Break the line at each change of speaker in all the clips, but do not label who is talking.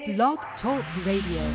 Blog Talk Radio.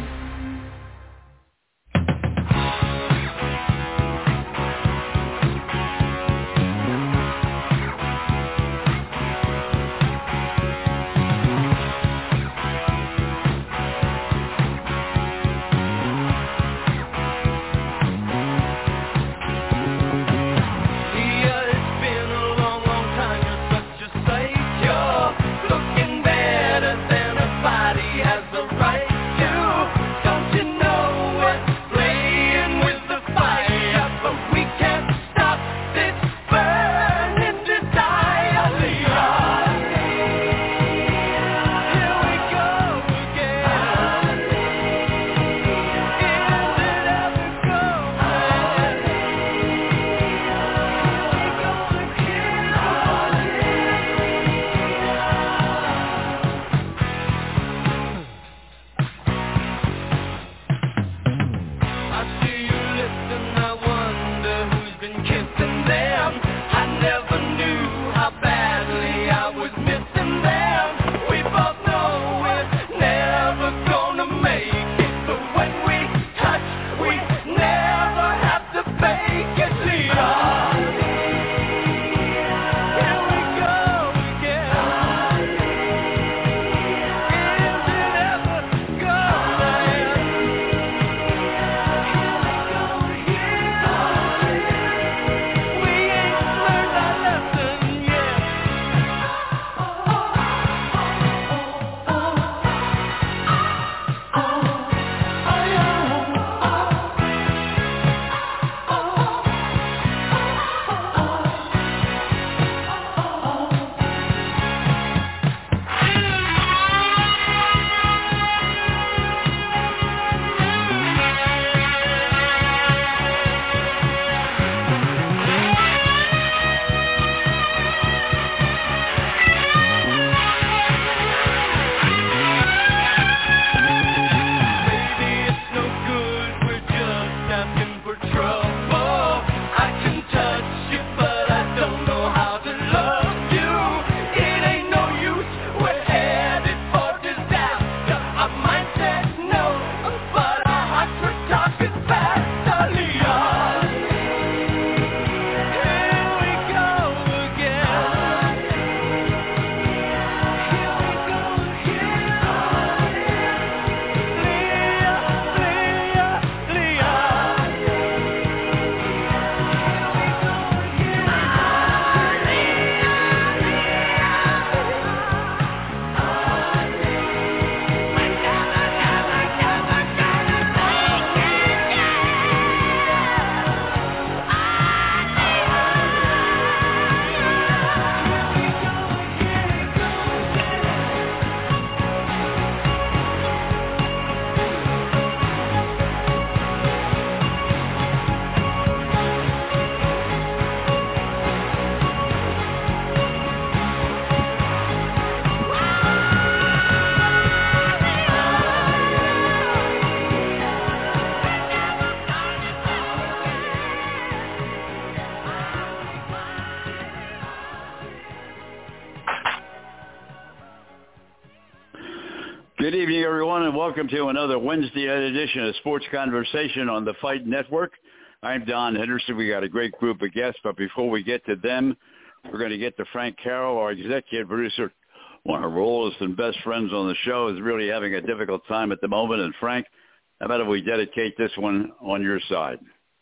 Good evening, everyone, and welcome to another Wednesday night edition of Sports Conversation on the Fight Network. I'm Don Henderson. We got a great group of guests, but before we get to them, we're going to get to Frank Carroll, our executive producer. One of our oldest and best friends on the show is really having a difficult time at the moment. And Frank, how about if we dedicate this one on your side?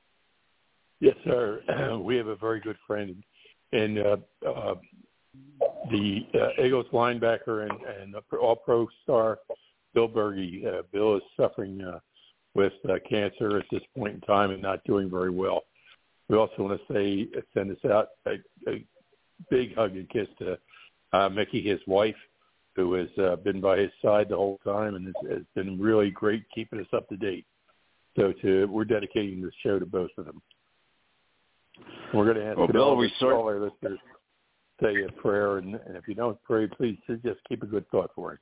Yes, sir. We have a very good friend in the Eagles linebacker and all-pro star, Bill Berge. Bill is suffering with cancer at this point in time and not doing very well. We also want to send us out a big hug and kiss to Mickey, his wife, who has been by his side the whole time and has been really great keeping us up to date. So we're dedicating this show to both of them. We're going to ask all our listeners to say a prayer, and if you don't pray, please just keep a good thought for him.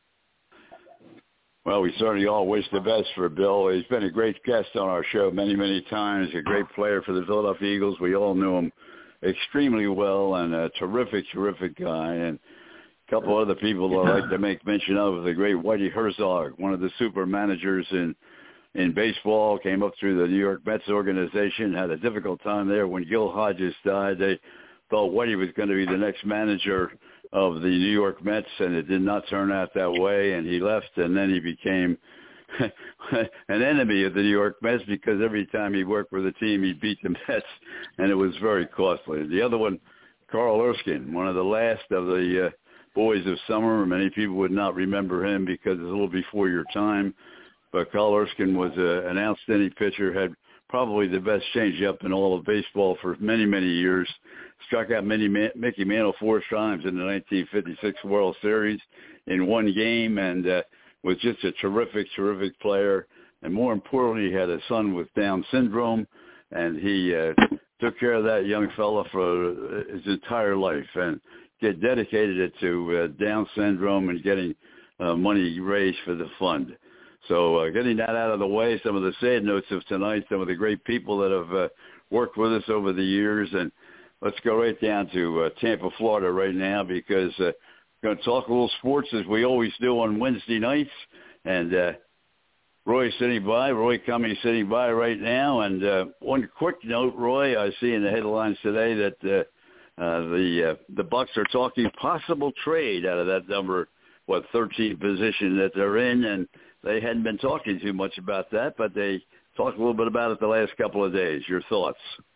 Well, we certainly all wish the best for Bill. He's been a great guest on our show many, many times, a great player for the Philadelphia Eagles. We all knew him extremely well and a terrific, terrific guy. And A couple other people I'd like to make mention of: the great Whitey Herzog, one of the super managers in baseball, came up through the New York Mets organization, had a difficult time there. When Gil Hodges died, they thought Whitey was going to be the next manager of the New York Mets, and it did not turn out that way, and he left, and then he became an enemy of the New York Mets because every time he worked with a team, he beat the Mets, and it was very costly. The other one, Carl Erskine, one of the last of the boys of summer. Many people would not remember him because it's a little before your time, but Carl Erskine was an outstanding pitcher, had probably the best changeup in all of baseball for many, many years, struck out Mickey Mantle 4 times in the 1956 World Series in one game, and was just a terrific, terrific player. And more importantly, he had a son with Down syndrome, and he took care of that young fella for his entire life and dedicated it to Down syndrome and getting money raised for the fund. So getting that out of the way, some of the sad notes of tonight, some of the great people that have worked with us over the years. And let's go right down to Tampa, Florida right now, because we're going to talk a little sports as we always do on Wednesday nights. And Roy's sitting by, Roy Cummings sitting by right now. And one quick note, Roy, I see in the headlines today that the Bucks are talking possible trade out of that number, 13 position that they're in, and they hadn't been talking too much about that, but they talked a little bit about it the last couple of days. Your thoughts?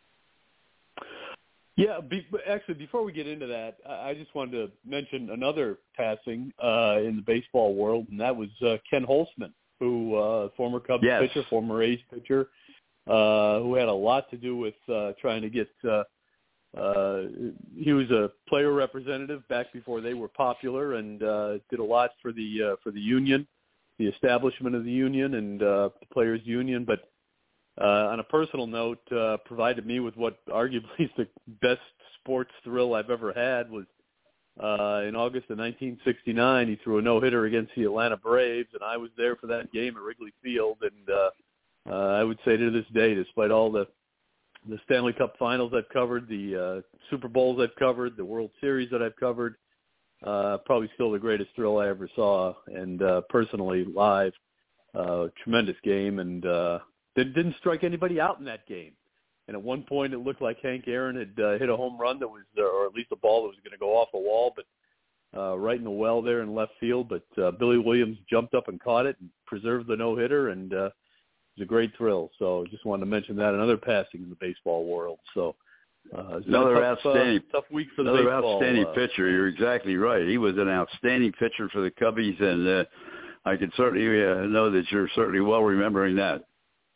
Yeah, actually, before we get into that, I just wanted to mention another passing in the baseball world, and that was Ken Holtzman, who former Cubs pitcher, former A's pitcher, who had a lot to do with trying to get he was a player representative back before they were popular, and did a lot for the union, the establishment of the union and the players' union. But on a personal note, provided me with what arguably is the best sports thrill I've ever had was in August of 1969. He threw a no-hitter against the Atlanta Braves, and I was there for that game at Wrigley Field. And I would say to this day, despite all the Stanley Cup Finals I've covered, the Super Bowls I've covered, the World Series that I've covered, probably still the greatest thrill I ever saw, and personally live, tremendous game, and didn't strike anybody out in that game. And at one point, it looked like Hank Aaron had hit a home run that was, or at least a ball that was going to go off a wall, but right in the well there in left field. But Billy Williams jumped up and caught it and preserved the no-hitter, and it was a great thrill. So just wanted to mention that. Another passing in the baseball world. So
another
tough week for the baseball.
Outstanding pitcher. You're exactly right. He was an outstanding pitcher for the Cubbies, and I can certainly know that you're certainly well remembering that.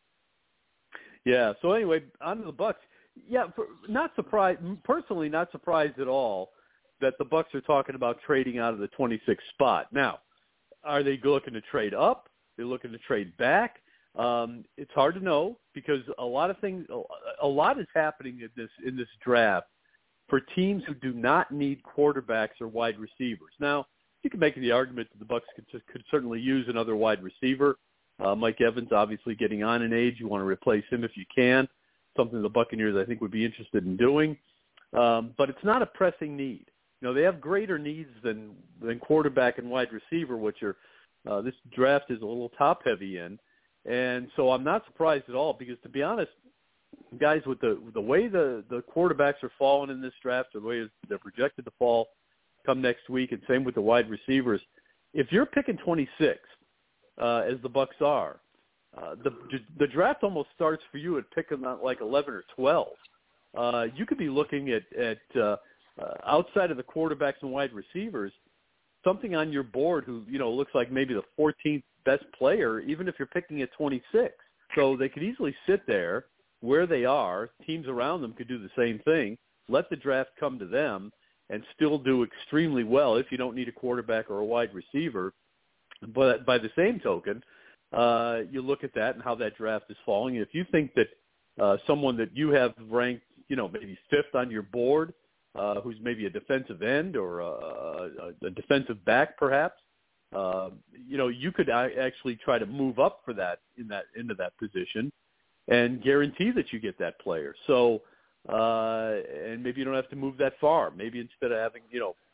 Yeah. So anyway, on to the Bucks. Yeah, not surprised. Personally, not surprised at all that the Bucks are talking about trading out of the 26th spot. Now, are they looking to trade up? They're looking to trade back. It's hard to know because a lot is happening in this draft for teams who do not need quarterbacks or wide receivers. Now, you can make the argument that the Bucs could certainly use another wide receiver. Mike Evans obviously getting on in age. You want to replace him if you can, something the Buccaneers I think would be interested in doing. But it's not a pressing need. You know, they have greater needs than quarterback and wide receiver, which are this draft is a little top heavy in. And so I'm not surprised at all because, to be honest, guys, with the way the quarterbacks are falling in this draft, or the way they're projected to fall come next week, and same with the wide receivers, if you're picking 26, as the Bucs are, the draft almost starts for you at picking like 11 or 12. You could be looking at outside of the quarterbacks and wide receivers, something on your board who, you know, looks like maybe the 14th best player, even if you're picking at 26. So they could easily sit there where they are. Teams around them could do the same thing. Let the draft come to them and still do extremely well if you don't need a quarterback or a wide receiver. But by the same token, you look at that and how that draft is falling. If you think that someone that you have ranked, you know, maybe 5th on your board, who's maybe a defensive end or a defensive back perhaps, you know, you could actually try to move up for that into that position and guarantee that you get that player. So, and maybe you don't have to move that far. Maybe instead of having, you know,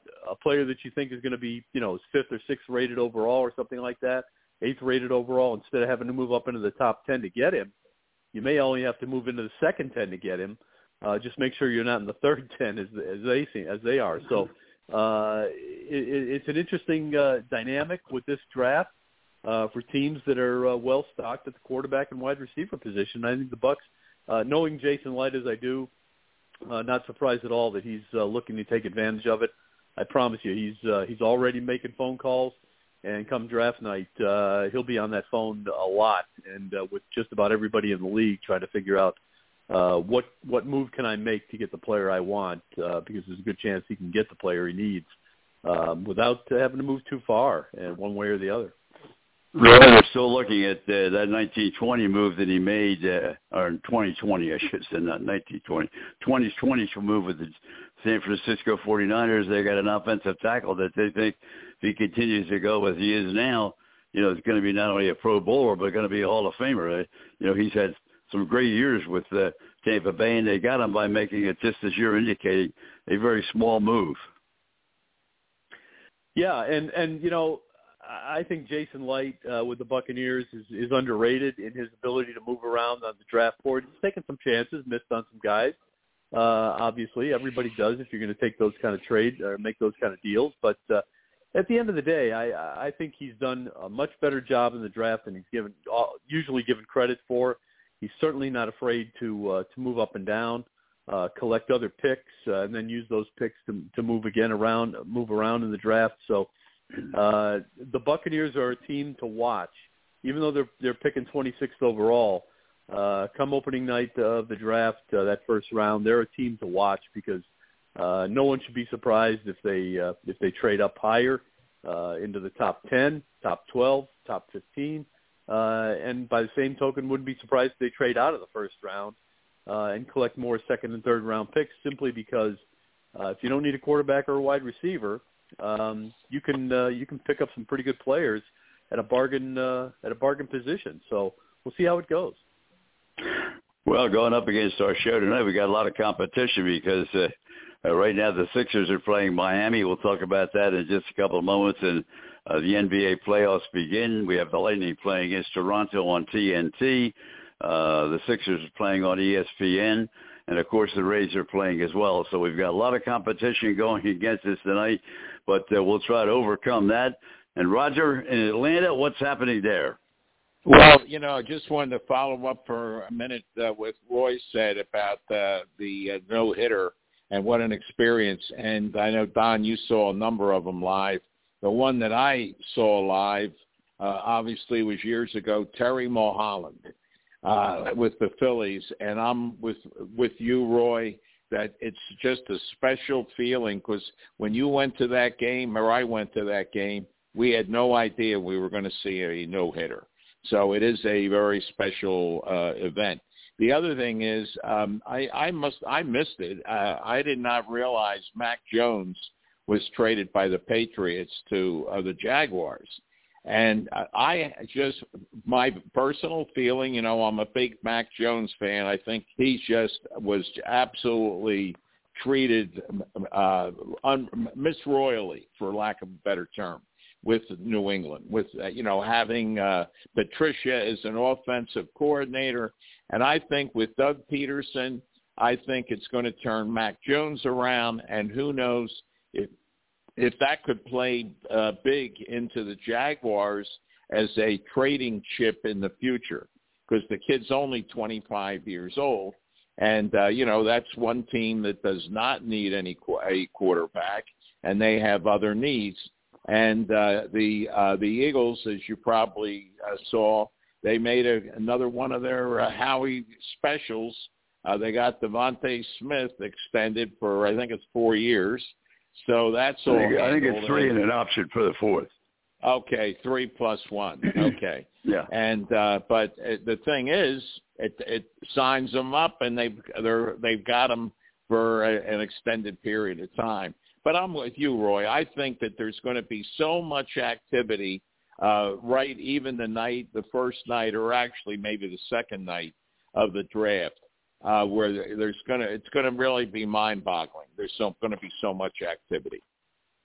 a player that you think is going to be, is 5th or 6th rated overall or something like that, 8th rated overall, instead of having to move up into the top 10 to get him, you may only have to move into the second 10 to get him. Just make sure you're not in the third 10 as they are. So it's an interesting dynamic with this draft for teams that are well stocked at the quarterback and wide receiver position. I think the Bucs, knowing Jason Light as I do, not surprised at all that he's looking to take advantage of it. I promise you, he's already making phone calls, and come draft night, he'll be on that phone a lot, and with just about everybody in the league trying to figure out what move can I make to get the player I want, because there's a good chance he can get the player he needs without having to move too far, one way or the other.
Really, they're still looking at that 1920 move that he made, or 2020, I should say, not 1920. 2020 move with the San Francisco 49ers. They got an offensive tackle that they think if he continues to go as he is now, it's going to be not only a Pro Bowler, but going to be a Hall of Famer. He's had some great years with Tampa Bay, and they got him by making it, just as you're indicating, a very small move.
Yeah, and I think Jason Light with the Buccaneers is underrated in his ability to move around on the draft board. He's taken some chances, missed on some guys. Obviously, everybody does if you're going to take those kind of trades or make those kind of deals. But at the end of the day, I think he's done a much better job in the draft than he's usually given credit for. He's certainly not afraid to move up and down, collect other picks, and then use those picks to move around in the draft. So the Buccaneers are a team to watch, even though they're picking 26th overall. Come opening night of the draft, that first round, they're a team to watch because no one should be surprised if they trade up higher into the top 10, top 12, top 15. And by the same token, wouldn't be surprised if they trade out of the first round and collect more second and third round picks, simply because if you don't need a quarterback or a wide receiver, you can pick up some pretty good players at a bargain position. So we'll see how it goes.
Well, going up against our show tonight, we got a lot of competition because right now the Sixers are playing Miami. We'll talk about that in just a couple of moments. And the NBA playoffs begin. We have the Lightning playing against Toronto on TNT. The Sixers are playing on ESPN. And, of course, the Rays are playing as well. So we've got a lot of competition going against us tonight, but we'll try to overcome that. And, Roger, in Atlanta, what's happening there?
Well, just wanted to follow up for a minute with Roy said about the no-hitter and what an experience. And I know, Don, you saw a number of them live. The one that I saw live, obviously, was years ago, Terry Mulholland. With the Phillies, and I'm with you, Roy, that it's just a special feeling because when you went to that game or I went to that game, we had no idea we were going to see a no-hitter. So it is a very special event. The other thing is I missed it. I did not realize Mac Jones was traded by the Patriots to the Jaguars. And my personal feeling, I'm a big Mac Jones fan. I think he just was absolutely treated misroyally, for lack of a better term, with New England, with, having Patricia as an offensive coordinator. And I think with Doug Peterson, I think it's going to turn Mac Jones around, and who knows if that could play big into the Jaguars as a trading chip in the future, because the kid's only 25 years old. And, that's one team that does not need a quarterback, and they have other needs. And the Eagles, as you probably saw, they made another one of their Howie specials. They got Devontae Smith extended for, I think it's 4 years. So that's all.
I think it's 3 and an option for the 4th.
Okay, 3 + 1. Okay.
Yeah.
And but the thing is, it signs them up, and they've got them for an extended period of time. But I'm with you, Roy. I think that there's going to be so much activity, right? Even the first night, or actually maybe the second night of the draft. Where it's going to really be mind-boggling. There's going to be so much activity.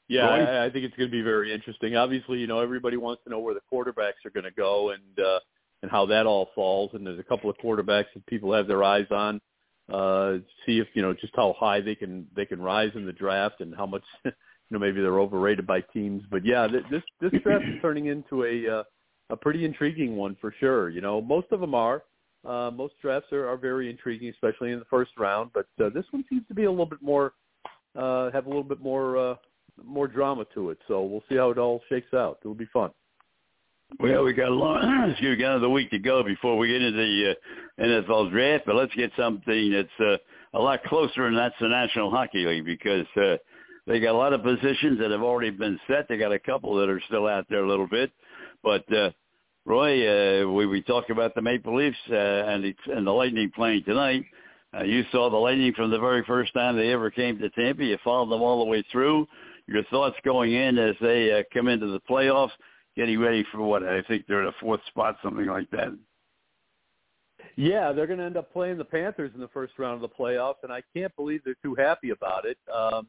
Yeah,
Roy?
I think it's going to be very interesting. Obviously, everybody wants to know where the quarterbacks are going to go and how that all falls. And there's a couple of quarterbacks that people have their eyes on. See if just how high they can rise in the draft and how much maybe they're overrated by teams. But yeah, this draft is turning into a pretty intriguing one for sure. Most of them are. Most drafts are very intriguing, especially in the first round. But this one seems to be a little bit more have a little bit more drama to it. So we'll see how it all shakes out. It'll be fun.
Well, we got another week to go before we get into the NFL draft, but let's get something that's a lot closer, and that's the National Hockey League, because they got a lot of positions that have already been set. They got a couple that are still out there a little bit. But, Roy, we talked about the Maple Leafs and the Lightning playing tonight. You saw the Lightning from the very first time they ever came to Tampa. You followed them all the way through. Your thoughts going in as they come into the playoffs, getting ready for what I think they're in the fourth spot, something like that.
Yeah, they're going to end up playing the Panthers in the first round of the playoffs, and I can't believe they're too happy about it.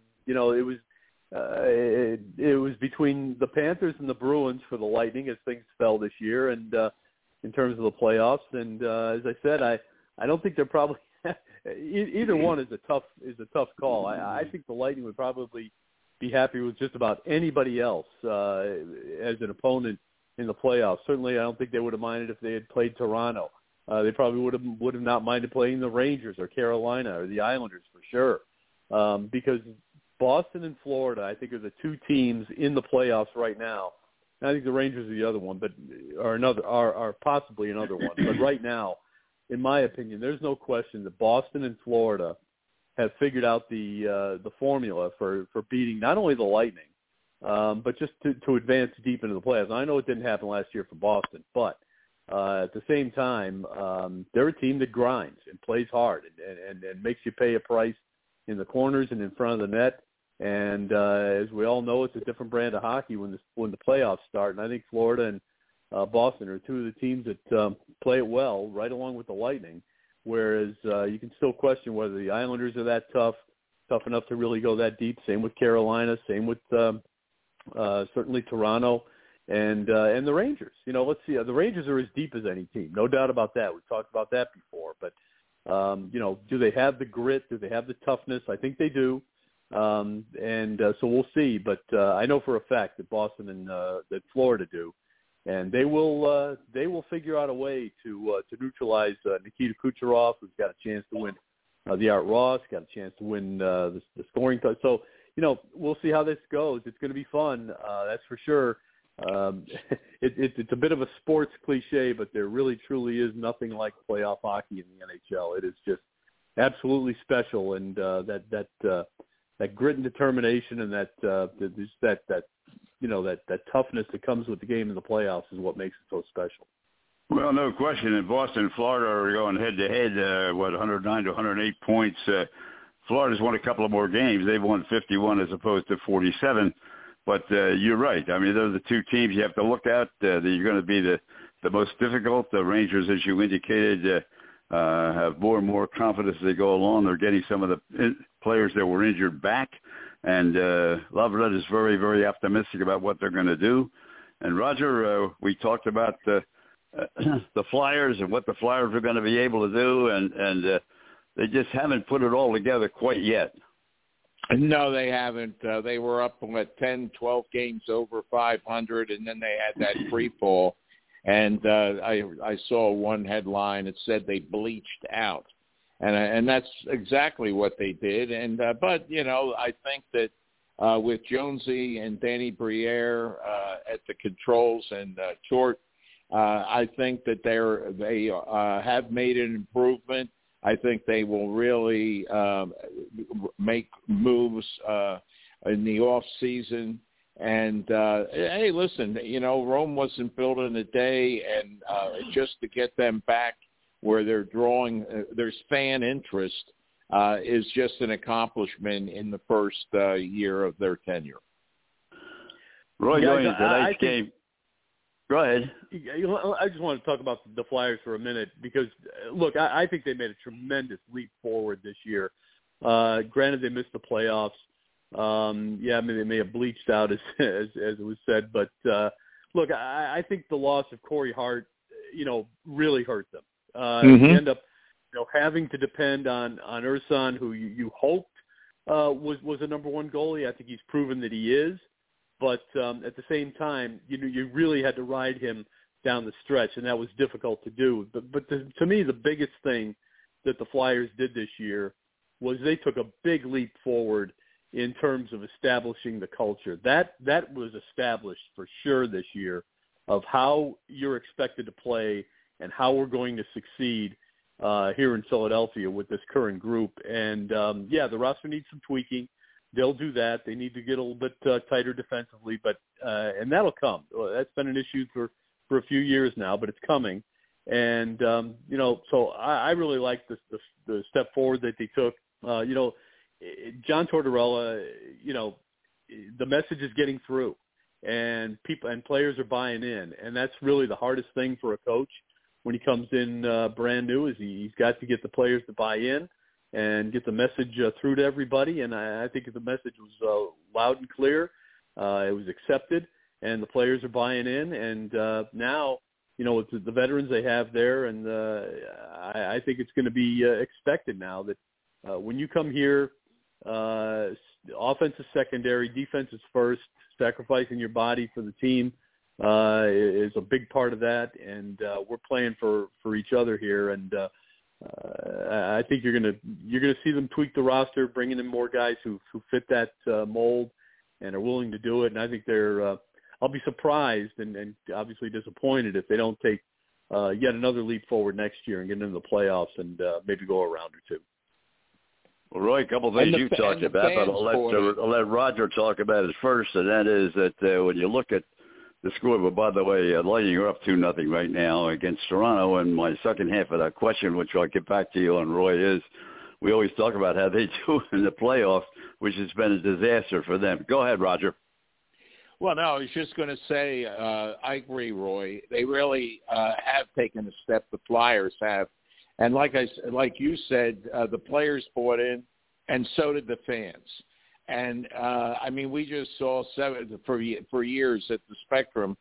It was between the Panthers and the Bruins for the Lightning as things fell this year, and in terms of the playoffs. And as I said, I don't think they're probably either one is a tough call. I think the Lightning would probably be happy with just about anybody else as an opponent in the playoffs. Certainly, I don't think they would have minded if they had played Toronto. They probably would have not minded playing the Rangers or Carolina or the Islanders for sure, because Boston and Florida, I think, are the two teams in the playoffs right now. I think the Rangers are the other one, but are possibly another one. But right now, in my opinion, there's no question that Boston and Florida have figured out the formula for beating not only the Lightning, but just to advance deep into the playoffs. I know it didn't happen last year for Boston, but at the same time, they're a team that grinds and plays hard and makes you pay a price in the corners and in front of the net. And as we all know, it's a different brand of hockey when the playoffs start. And I think Florida and Boston are two of the teams that play it well, right along with the Lightning. Whereas you can still question whether the Islanders are that tough enough to really go that deep. Same with Carolina. Same with certainly Toronto and the Rangers. Let's see. The Rangers are as deep as any team, no doubt about that. We've talked about that before. But do they have the grit? Do they have the toughness? I think they do. So we'll see. But I know for a fact that Boston and that Florida do. And they will figure out a way to neutralize Nikita Kucherov, who's got a chance to win the Art Ross, got a chance to win the scoring. So, we'll see how this goes. It's going to be fun, that's for sure. It's a bit of a sports cliche, but there really truly is nothing like playoff hockey in the NHL. It is just absolutely special, and that grit and determination and that toughness that comes with the game in the playoffs is what makes it so special.
Well, no question. In Boston and Florida are going head-to-head, 109 to 108 points. Florida's won a couple of more games. They've won 51 as opposed to 47. But you're right. I mean, those are the two teams you have to look at. That are going to be the most difficult. The Rangers, as you indicated, have more and more confidence as they go along. They're getting some of the players that were injured back. And Lovered is very, very optimistic about what they're going to do. And, Roger, we talked about the Flyers and what the Flyers are going to be able to do, and they just haven't put it all together quite yet.
No, they haven't. They were up 10, 12 games over 500, and then they had that free fall. And I saw one headline that said they bleached out. And that's exactly what they did. And but I think that with Jonesy and Danny Briere at the controls and Chort, I think that they have made an improvement. I think they will really make moves in the off season. And hey, listen, Rome wasn't built in a day, and just to get them back where they're drawing, there's fan interest, is just an accomplishment in the first year of their tenure.
Roy, going into tonight's game. Go ahead.
I just want to talk about the Flyers for a minute because, look, I think they made a tremendous leap forward this year. Granted, they missed the playoffs, Maybe they may have bleached out as it was said, but look, I think the loss of Corey Hart, really hurt them. You end up, having to depend on Ersan, who you hoped was a number one goalie. I think he's proven that he is, but at the same time, you really had to ride him down the stretch, and that was difficult to do. But to me, the biggest thing that the Flyers did this year was they took a big leap forward in terms of establishing the culture. That was established for sure this year of how you're expected to play and how we're going to succeed here in Philadelphia with this current group. And, the roster needs some tweaking. They'll do that. They need to get a little bit tighter defensively, but and that'll come. That's been an issue for a few years now, but it's coming. And, so I really like the step forward that they took. John Tortorella, the message is getting through, and people and players are buying in, and that's really the hardest thing for a coach when he comes in brand new. Is he's got to get the players to buy in and get the message through to everybody. And I think the message was loud and clear. It was accepted, and the players are buying in. And now, with the veterans they have there, and I think it's going to be expected now that when you come here, offense is secondary, defense is first. Sacrificing your body for the team is a big part of that, and we're playing for each other here. And I think you're gonna see them tweak the roster, bringing in more guys who fit that mold and are willing to do it. And I think they're. I'll be surprised and obviously disappointed if they don't take yet another leap forward next year and get into the playoffs and maybe go a round or two.
Well, Roy, a couple of things you talked about, but I'll let Roger talk about it first, and that is that when you look at the score, but by the way, Lightning are up 2-0 right now against Toronto, and my second half of that question, which I'll get back to you on, Roy, is we always talk about how they do in the playoffs, which has been a disaster for them. Go ahead, Roger.
Well, no, I was just going to say I agree, Roy. They really have taken a step. The Flyers have. And like you said, the players bought in, and so did the fans. And, we just saw for years at the Spectrum,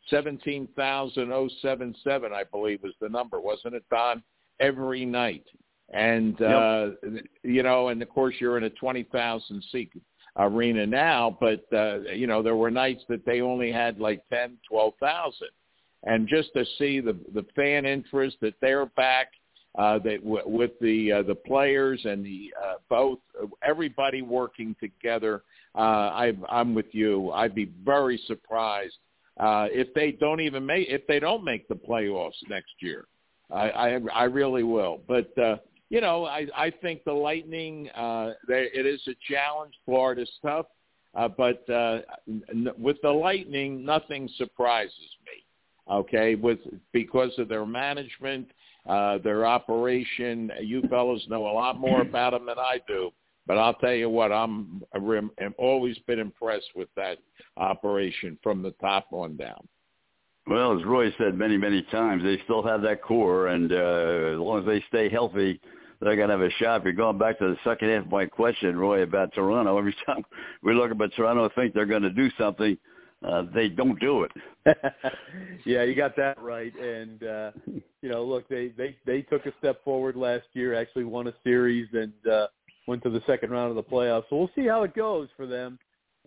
17,077, I believe was the number, wasn't it, Don? Every night. And, and, of course, you're in a 20,000-seat arena now, but, there were nights that they only had like 10, 12,000. And just to see the fan interest that they're back, with the players and the both everybody working together, I'm with you. I'd be very surprised if they don't make the playoffs next year. I really will. But I think the Lightning. It is a challenge. Florida's tough, but with the Lightning, nothing surprises me. Okay, because of their management. Their operation, you fellows know a lot more about them than I do, but I'll tell you what, I'm always been impressed with that operation from the top on down.
Well, as Roy said many, many times, they still have that core, and as long as they stay healthy, they're going to have a shot. If you're going back to the second half of my question, Roy, about Toronto, every time we look at Toronto, think they're going to do something. They don't do it.
Yeah, you got that right. And, look, they took a step forward last year, actually won a series and went to the second round of the playoffs. So we'll see how it goes for them.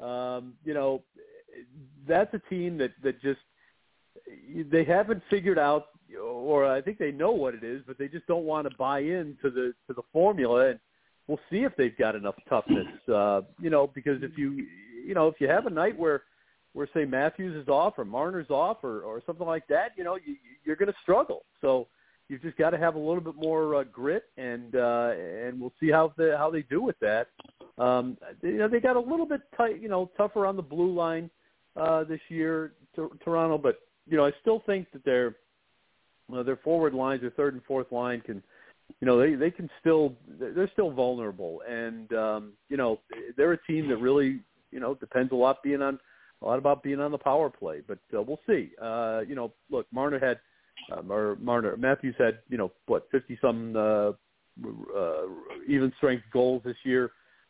That's a team that just they haven't figured out, or I think they know what it is, but they just don't want to buy into the formula. And we'll see if they've got enough toughness, because if you have a night where say Matthews is off or Marner's off or something like that, you're going to struggle. So you've just got to have a little bit more grit, and we'll see how they do with that. They got a little bit tight, tougher on the blue line this year, Toronto, but I still think that their forward lines, their third and fourth line can, they can still, they're still vulnerable, and they're a team that really depends a lot about being on the power play, but we'll see. Look, Marner had, Matthews had, 50-some even strength goals this year.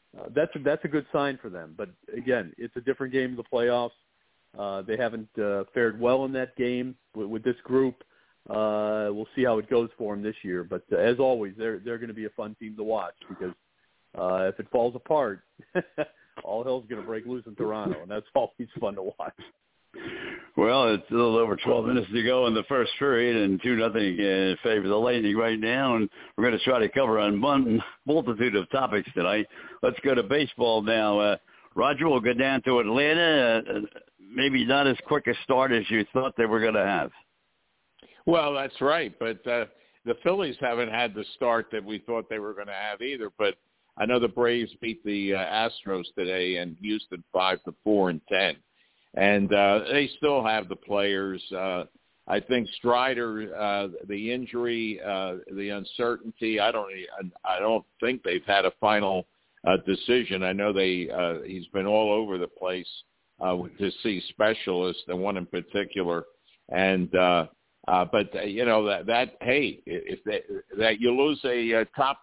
that's a good sign for them. But again, it's a different game in the playoffs. They haven't fared well in that game with this group. We'll see how it goes for them this year. But as always, they're going to be a fun team to watch because if it falls apart, all hell's going to break loose in Toronto, and that's always fun to watch.
Well, it's a little over 12 minutes to go in the first period, and 2-0 in favor of the Lightning right now. And we're going to try to cover a multitude of topics tonight. Let's go to baseball now. Roger, we'll go down to Atlanta. Maybe not as quick a start as you thought they were going to have.
Well, that's right. But the Phillies haven't had the start that we thought they were going to have either. But I know the Braves beat the Astros today and Houston 5-4 in 10. And they still have the players. I think Strider, the injury, the uncertainty. I don't think they've had a final decision. I know he's been all over the place to see specialists, and one in particular. And but hey, if that you lose a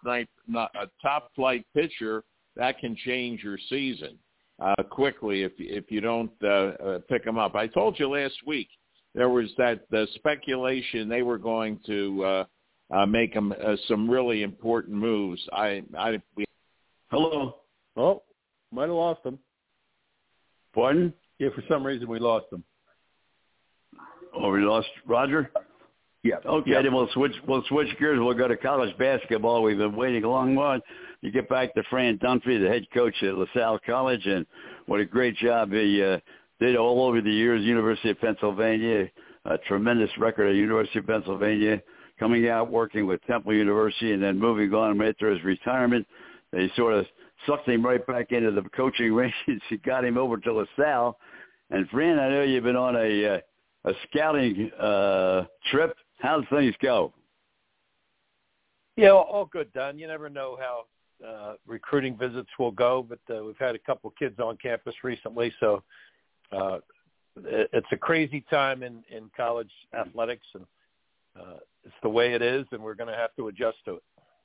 top flight pitcher, that can change your season quickly if you don't pick them up. I told you last week there was the speculation they were going to make them some really important moves.
Hello.
Oh, might have lost them.
Pardon?
Yeah, for some reason we lost them.
Oh, we lost Roger?
Yeah.
Okay,
yeah.
Then we'll switch gears. We'll go to college basketball. We've been waiting a long while to get back to Fran Dunphy, the head coach at LaSalle College, and what a great job he did all over the years. University of Pennsylvania, a tremendous record at University of Pennsylvania, coming out, working with Temple University, and then moving on after his retirement. They sort of sucked him right back into the coaching range. He got him over to LaSalle. And, Fran, I know you've been on a scouting trip. How's things go?
Yeah, all good, Don. You never know how recruiting visits will go, but we've had a couple kids on campus recently, so it's a crazy time in college athletics, and it's the way it is, and we're going to have to adjust to it.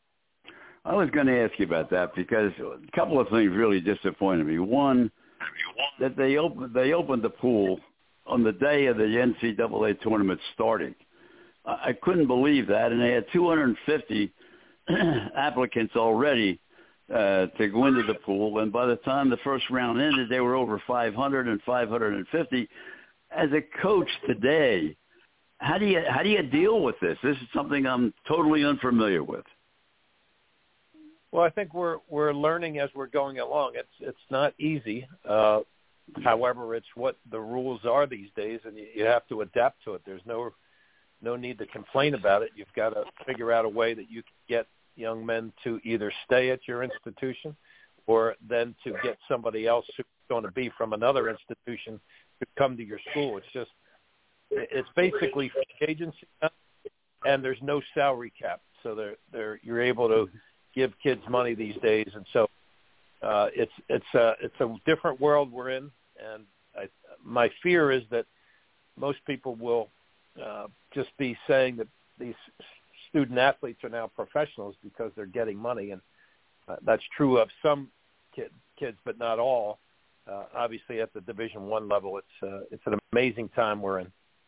I was going to ask you about that because a couple of things really disappointed me. One, that they opened the pool on the day of the NCAA tournament starting. I couldn't believe that, and they had 250 applicants already to go into the pool, and by the time the first round ended, they were over 500 and 550. As a coach today, how do you deal with this? This is something I'm totally unfamiliar with.
Well, I think we're learning as we're going along. It's not easy. However, it's what the rules are these days, and you have to adapt to it. There's no need to complain about it. You've got to figure out a way that you can get young men to either stay at your institution or then to get somebody else who's going to be from another institution to come to your school. It's basically free agency, and there's no salary cap, so you're able to give kids money these days, and so it's a different world we're in, and my fear is that most people will just be saying that these student athletes are now professionals because they're getting money, and that's true of some kids, but not all. Obviously, at the Division I level, it's an amazing time we're in.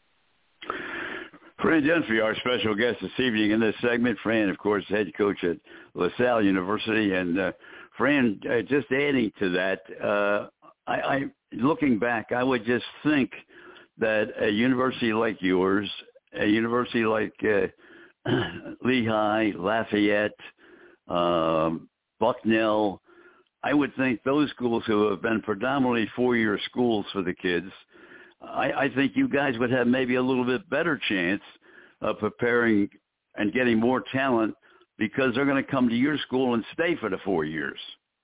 Fran Dunphy, our special guest this evening in this segment. Fran, of course, head coach at LaSalle University. And, Fran, just adding to that, I looking back, I would just think that a university like yours, a university like Lehigh, Lafayette, Bucknell, I would think those schools who have been predominantly four-year schools for the kids, I think you guys would have maybe a little bit better chance of preparing and getting more talent because they're going to come to your school and stay for the 4 years.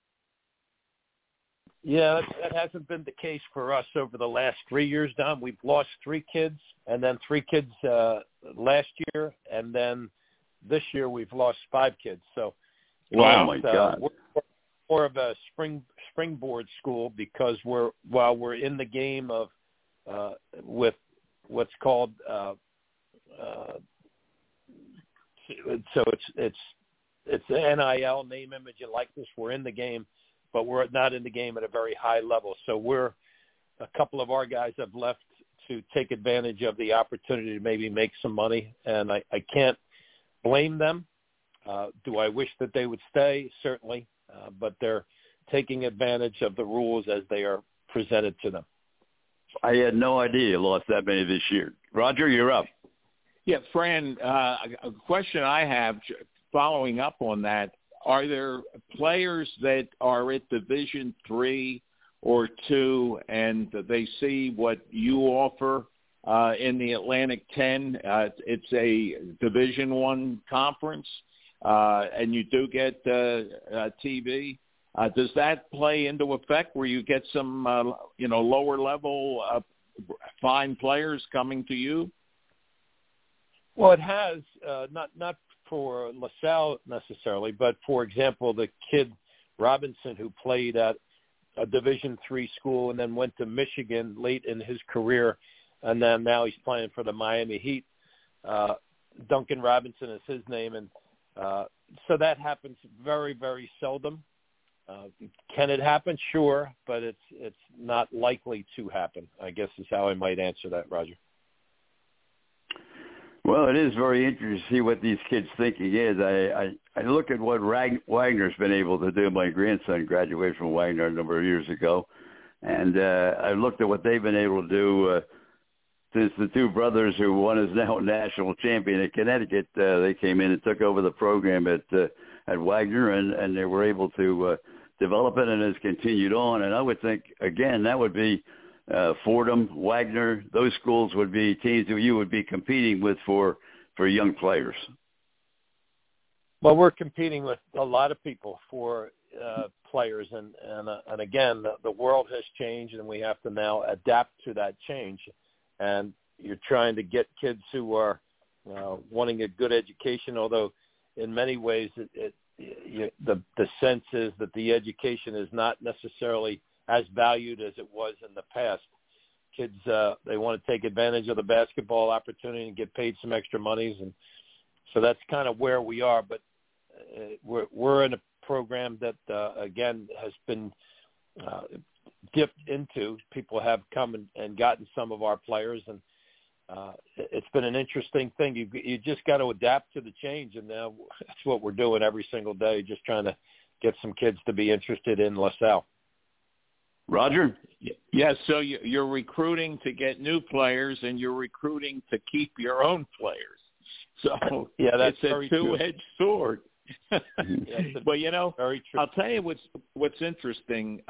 Yeah, that hasn't been the case for us over the last 3 years, Don. We've lost 3 kids, and then 3 kids last year, and then this year we've lost 5 kids. So,
wow, my God.
We're more of a springboard school because while we're in the game of with what's called so it's NIL, name, image, and likeness. We're in the game. but we're not in the game at a very high level. So a couple of our guys have left to take advantage of the opportunity to maybe make some money, and I can't blame them. Do I wish that they would stay? Certainly, but they're taking advantage of the rules as they are presented to them.
I had no idea you lost that many this year. Roger, you're up.
Yeah, Fran, a question I have following up on that, are there players that are at Division III or II and they see what you offer in the Atlantic 10? It's a Division I conference, and you do get TV. Does that play into effect where you get some, lower level fine players coming to you?
Well, it has not for LaSalle necessarily, but for example, the kid Robinson who played at a Division III school and then went to Michigan late in his career, and then now he's playing for the Miami Heat. Duncan Robinson is his name, and so that happens very, very seldom. Can it happen? Sure, but it's not likely to happen, I guess is how I might answer that, Roger.
Well, it is very interesting to see what these kids' thinking is. I look at what Wagner's been able to do. My grandson graduated from Wagner a number of years ago, and I looked at what they've been able to do since the two brothers who one is now a national champion at Connecticut. They came in and took over the program at Wagner, and they were able to develop it, and has continued on. And I would think, again, that would be Fordham, Wagner, those schools would be teams that you would be competing with for young players.
Well, we're competing with a lot of people for players, and again, the world has changed, and we have to now adapt to that change. And you're trying to get kids who are wanting a good education, although in many ways the sense is that the education is not necessarily as valued as it was in the past. Kids, they want to take advantage of the basketball opportunity and get paid some extra monies, and so that's kind of where we are. But we're in a program that, again, has been dipped into. People have come and gotten some of our players, and it's been an interesting thing. You just got to adapt to the change, and now that's what we're doing every single day, just trying to get some kids to be interested in LaSalle.
Roger?
Yes, so you're recruiting to get new players, and you're recruiting to keep your own players. So
yeah, that's
it's a two-edged sword. But
very true.
I'll tell you what's interesting.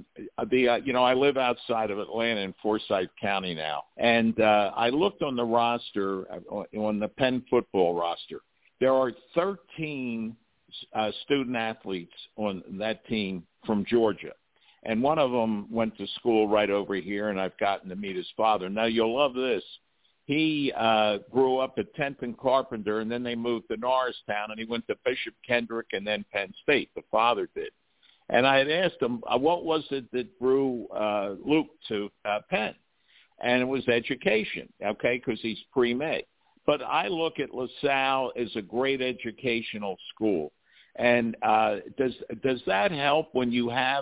I live outside of Atlanta in Forsyth County now, and I looked on the roster, on the Penn football roster. There are 13 student athletes on that team from Georgia, and one of them went to school right over here, and I've gotten to meet his father. Now you'll love this. He grew up at 10th and Carpenter, and then they moved to Norristown, and he went to Bishop Kendrick and then Penn State. The father did. And I had asked him, what was it that drew Luke to Penn? And it was education, okay, because he's pre-med. But I look at LaSalle as a great educational school. And does that help when you have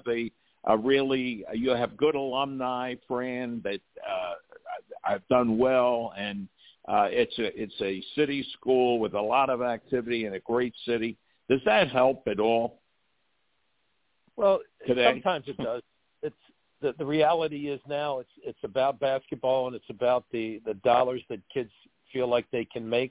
you have good alumni, Fran, that I've done well, and it's a city school with a lot of activity in a great city. Does that help at all?
Well,
today?
Sometimes it does. It's the reality is now it's about basketball, and it's about the dollars that kids feel like they can make,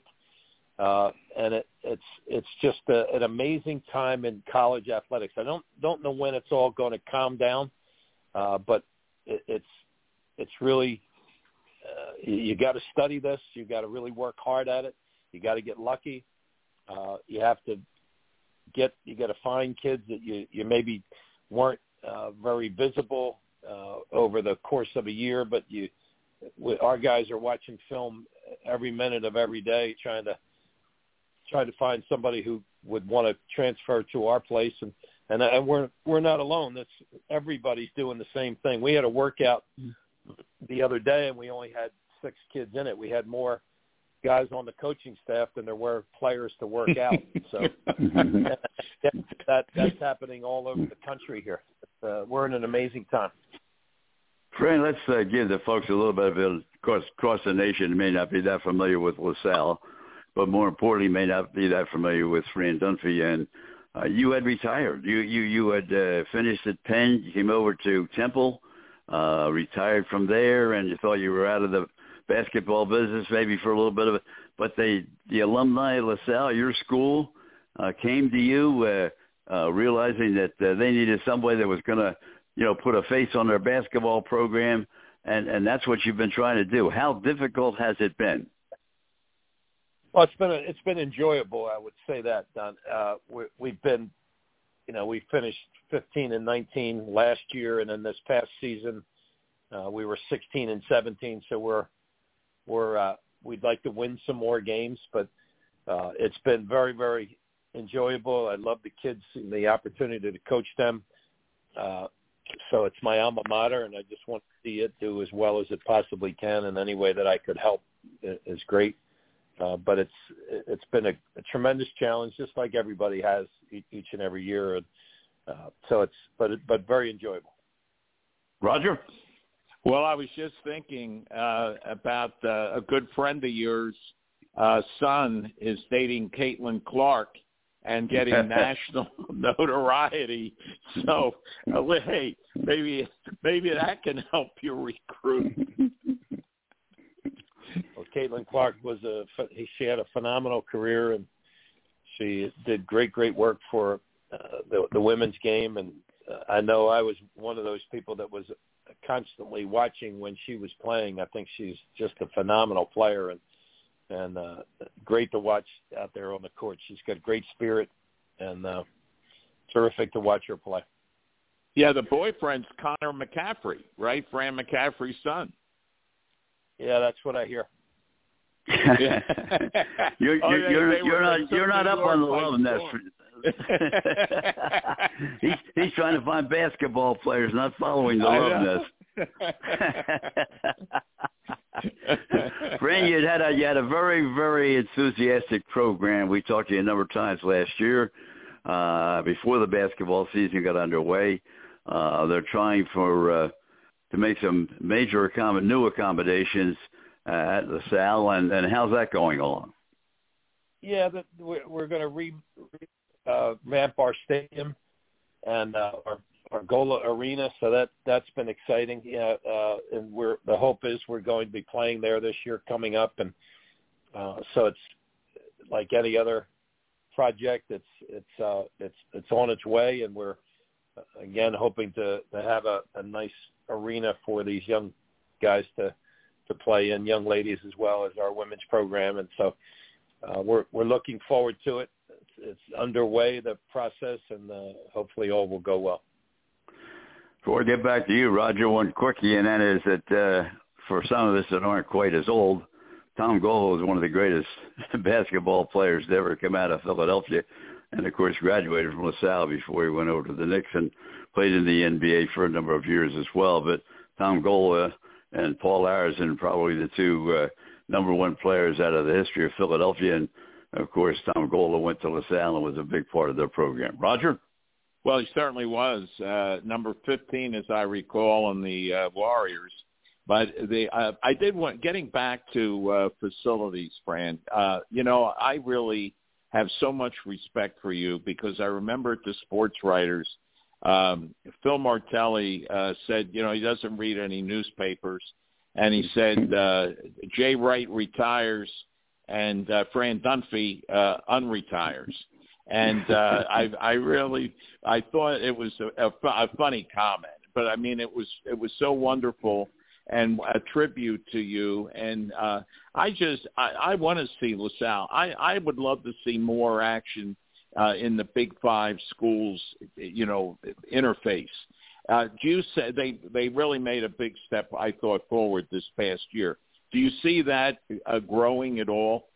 and it's just an amazing time in college athletics. I don't know when it's all going to calm down, but it's really. You got to study this. You got to really work hard at it. You got to get lucky. You got to find kids that you maybe weren't very visible over the course of a year, but our guys are watching film every minute of every day, trying to find somebody who would want to transfer to our place, and we're not alone. Everybody's doing the same thing. We had a workout the other day, and we only had 6 kids in it. We had more guys on the coaching staff than there were players to work out. So that's happening all over the country here. we're in an amazing time.
Fran, let's give the folks a little bit of it. Across the nation may not be that familiar with LaSalle, but more importantly, may not be that familiar with Fran Dunphy. And you had retired. You had finished at Penn. You came over to Temple, retired from there, and you thought you were out of the basketball business maybe for a little bit of it. But the alumni of LaSalle, your school, came to you realizing that they needed somebody that was going to, put a face on their basketball program, and that's what you've been trying to do. How difficult has it been?
Well, it's been enjoyable. I would say that, Don. We've been, we finished 15-19 last year, and then this past season we were 16-17. So we'd like to win some more games, but it's been very, very enjoyable. I love the kids and the opportunity to coach them. So it's my alma mater, and I just want to see it do as well as it possibly can, and any way that I could help is great. But it's been a tremendous challenge, just like everybody has each and every year. And so but very enjoyable.
Roger?
Well, I was just thinking about a good friend of yours' son is dating Caitlin Clark and getting national notoriety. So, hey, maybe that can help you recruit.
Well, Caitlin Clark she had a phenomenal career, and she did great work for the women's game. And I know I was one of those people that was constantly watching when she was playing. I think she's just a phenomenal player, and great to watch out there on the court. She's got great spirit, and terrific to watch her play.
Yeah, the boyfriend's Connor McCaffrey, right? Fran McCaffrey's son.
Yeah, that's what I hear.
You're not up on the love nest. He's trying to find basketball players, not following the love nest. Fran, you had a very, very enthusiastic program. We talked to you a number of times last year before the basketball season got underway. They're trying to make some major new accommodations at LaSalle, and how's that going along?
Yeah, we're going to revamp our stadium and our Gola Arena, so that's been exciting. Yeah, and the hope is we're going to be playing there this year coming up, and so it's like any other project. It's on its way, and we're again hoping to have a nice arena for these young guys to play in, young ladies as well as our women's program, and so we're looking forward to it. It's underway, the process, and hopefully all will go well.
Before I get back to you, Roger, one quickie, and that is that for some of us that aren't quite as old, Tom Golo is one of the greatest basketball players to ever come out of Philadelphia, and, of course, graduated from LaSalle before he went over to the Knicks and played in the NBA for a number of years as well. But Tom Golo and Paul Arizin, probably the two number one players out of the history of Philadelphia, and, of course, Tom Golo went to LaSalle and was a big part of their program. Roger?
Well, he certainly was. Number 15, as I recall, on the Warriors. But I did want, getting back to facilities, Fran, I really have so much respect for you because I remember at the Sports Writers, Phil Martelli said, he doesn't read any newspapers. And he said, Jay Wright retires and Fran Dunphy unretires. And I thought it was a funny comment, but I mean, it was so wonderful and a tribute to you. And I want to see LaSalle. I would love to see more action in the Big Five schools, interface. You said they really made a big step, I thought, forward this past year. Do you see that growing at all?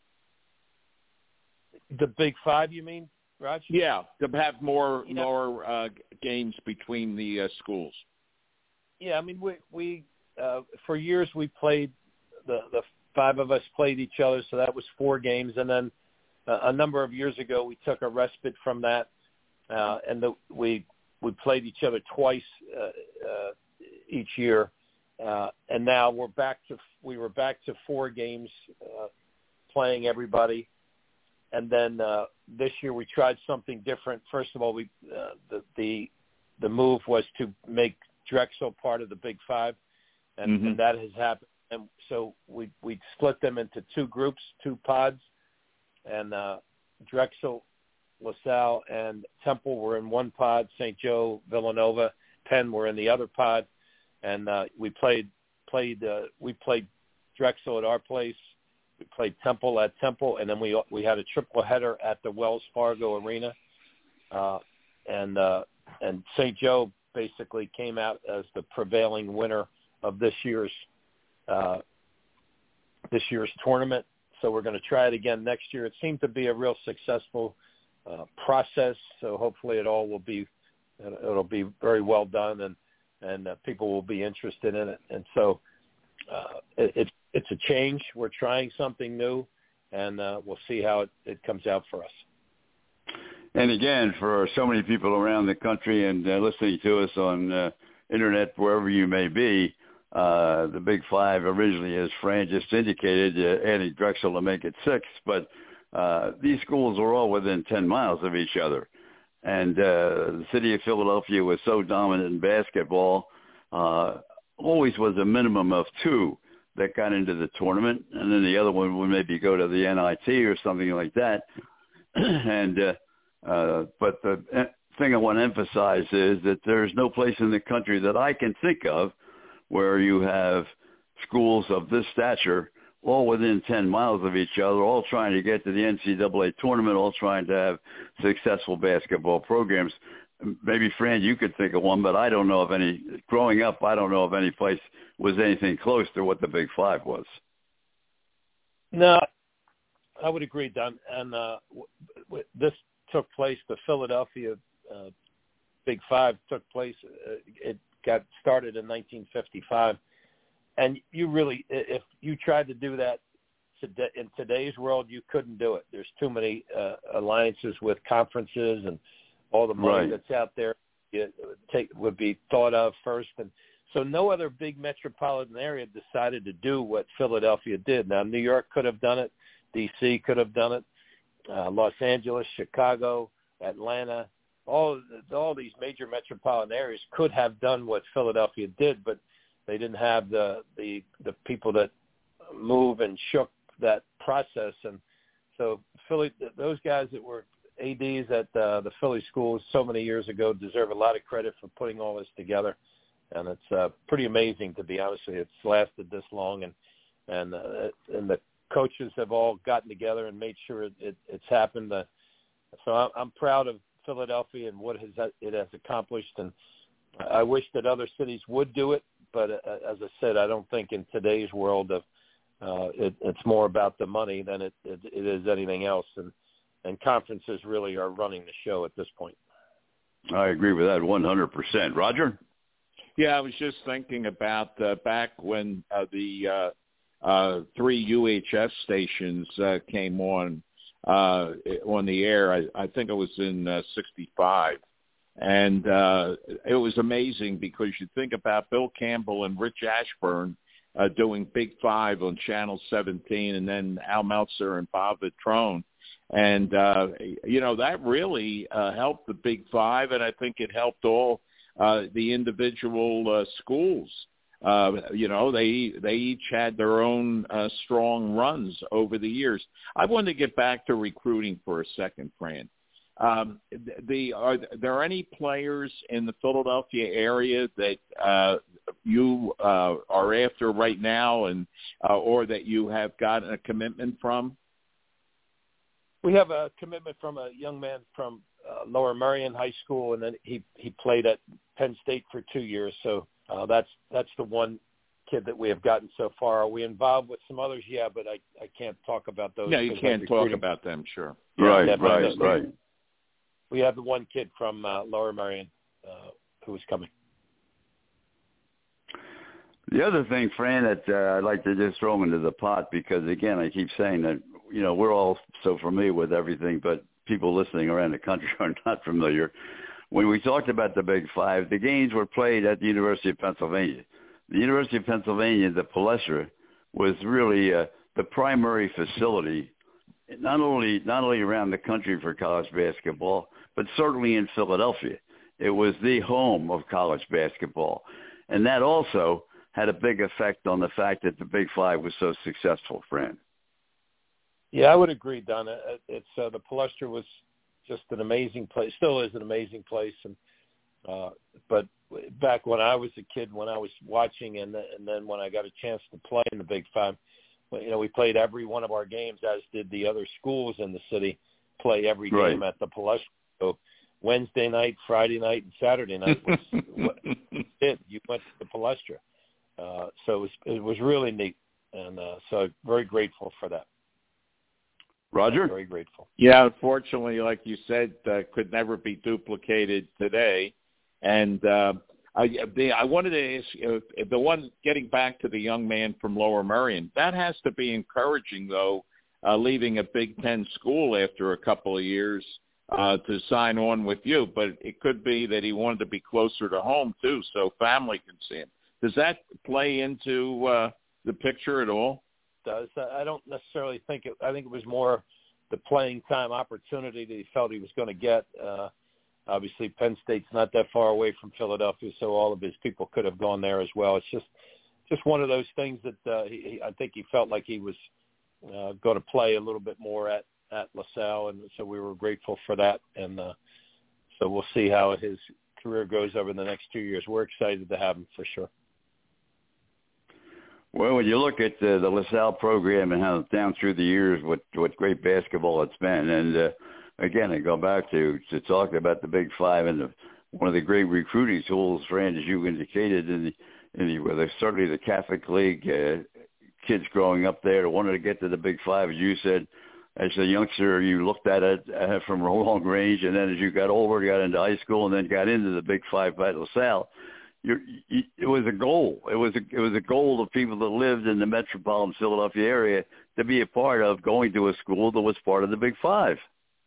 The Big Five, you mean, Raj?
Yeah, to have more games between the schools.
Yeah, I mean, we for years we played, the five of us played each other, so that was 4 games. And then a number of years ago we took a respite from that, and we played each other twice each year, and now we were back to 4 games playing everybody, and then this year we tried something different. First of all, the move was to make Drexel part of the Big Five, and that has happened. And so we split them into 2 groups, 2 pods, and Drexel, LaSalle, and Temple were in one pod. St. Joe, Villanova, Penn were in the other pod, and we played Drexel at our place. We played Temple at Temple, and then we had a triple header at the Wells Fargo Arena, and St. Joe basically came out as the prevailing winner of this year's tournament. So we're going to try it again next year. It seemed to be a real successful process, so hopefully it'll be very well done, and people will be interested in it. And so it's a change. We're trying something new, and we'll see how it comes out for us.
And again, for so many people around the country and listening to us on internet, wherever you may be, the Big Five originally, as Fran just indicated, adding Drexel to make it 6, but these schools are all within 10 miles of each other. And the city of Philadelphia was so dominant in basketball, always was a minimum of 2 that got into the tournament, and then the other one would maybe go to the NIT or something like that. And but the thing I want to emphasize is that there's no place in the country that I can think of where you have schools of this stature all within 10 miles of each other, all trying to get to the NCAA tournament, all trying to have successful basketball programs. Maybe, Fran, you could think of one, but I don't know of any. Growing up, I don't know of any place was anything close to what the Big Five was.
No, I would agree, Don. And this took place, the Philadelphia Big Five took place. It got started in 1955. And you really, if you tried to do that in today's world, you couldn't do it. There's too many alliances with conferences, and all the money that's out there would be thought of first. And so no other big metropolitan area decided to do what Philadelphia did. Now, New York could have done it. D.C. could have done it. Los Angeles, Chicago, Atlanta, all these major metropolitan areas could have done what Philadelphia did, but they didn't have the people that move and shook that process. And so Philly, those guys that were ADs at the Philly schools so many years ago deserve a lot of credit for putting all this together. And it's pretty amazing, to be honest with you. It's lasted this long, and the coaches have all gotten together and made sure it's happened. So I'm proud of Philadelphia and what it has accomplished, and I wish that other cities would do it. But as I said, I don't think in today's world it's more about the money than it is anything else. And conferences really are running the show at this point.
I agree with that 100%. Roger?
Yeah, I was just thinking about back when the 3 UHF stations came on the air. I think it was in 65. And it was amazing because you think about Bill Campbell and Rich Ashburn doing Big Five on Channel 17, and then Al Meltzer and Bob Vitrone. And, that really helped the Big Five, and I think it helped all the individual schools. They each had their own strong runs over the years. I want to get back to recruiting for a second, Fran. Are there any players in the Philadelphia area that you are after right now, and or that you have gotten a commitment from?
We have a commitment from a young man from Lower Merion High School, and then he played at Penn State for 2 years. So that's the one kid that we have gotten so far. Are we involved with some others? Yeah, but I can't talk about those.
No, you can't talk about them, sure.
Right.
We have the one kid from Lower Merion who is coming.
The other thing, Fran, that I'd like to just throw into the pot, because, again, I keep saying that, we're all so familiar with everything, but people listening around the country are not familiar. when we talked about the Big Five, the games were played at the University of Pennsylvania. The University of Pennsylvania, the Palestra, was really the primary facility, not only around the country for college basketball, but certainly in Philadelphia. It was the home of college basketball. And that also had a big effect on the fact that the Big Five was so successful, Fran.
Yeah, I would agree, Don. It's the Palestra was just an amazing place, still is an amazing place. And but back when I was a kid, when I was watching, and then when I got a chance to play in the Big Five, we played every one of our games, as did the other schools in the city, play every game at the Palestra. So Wednesday night, Friday night, and Saturday night was what you did. You went to the Palestra. So it was really neat, and so very grateful for that.
Roger?
Very grateful.
Yeah, unfortunately, like you said, could never be duplicated today. And I wanted to ask you, the one getting back to the young man from Lower Merion, that has to be encouraging, though, leaving a Big Ten school after a couple of years to sign on with you. But it could be that he wanted to be closer to home, too, so family can see him. Does that play into the picture at all?
Does. I don't necessarily think it. I think it was more the playing time opportunity that he felt he was going to get. Obviously, Penn State's not that far away from Philadelphia, so all of his people could have gone there as well. It's just one of those things that I think he felt like he was going to play a little bit more at LaSalle, and so we were grateful for that. And so we'll see how his career goes over the next 2 years. We're excited to have him for sure.
Well, when you look at the LaSalle program and how down through the years, what great basketball it's been, and again, I go back to talking about the Big Five and one of the great recruiting tools, Fran, as you indicated, certainly the Catholic League, kids growing up there that wanted to get to the Big Five, as you said. As a youngster, you looked at it from a long range, and then as you got older, you got into high school, and then got into the Big Five at LaSalle. It was a goal. It was a goal of people that lived in the metropolitan Philadelphia area to be a part of going to a school that was part of the Big Five.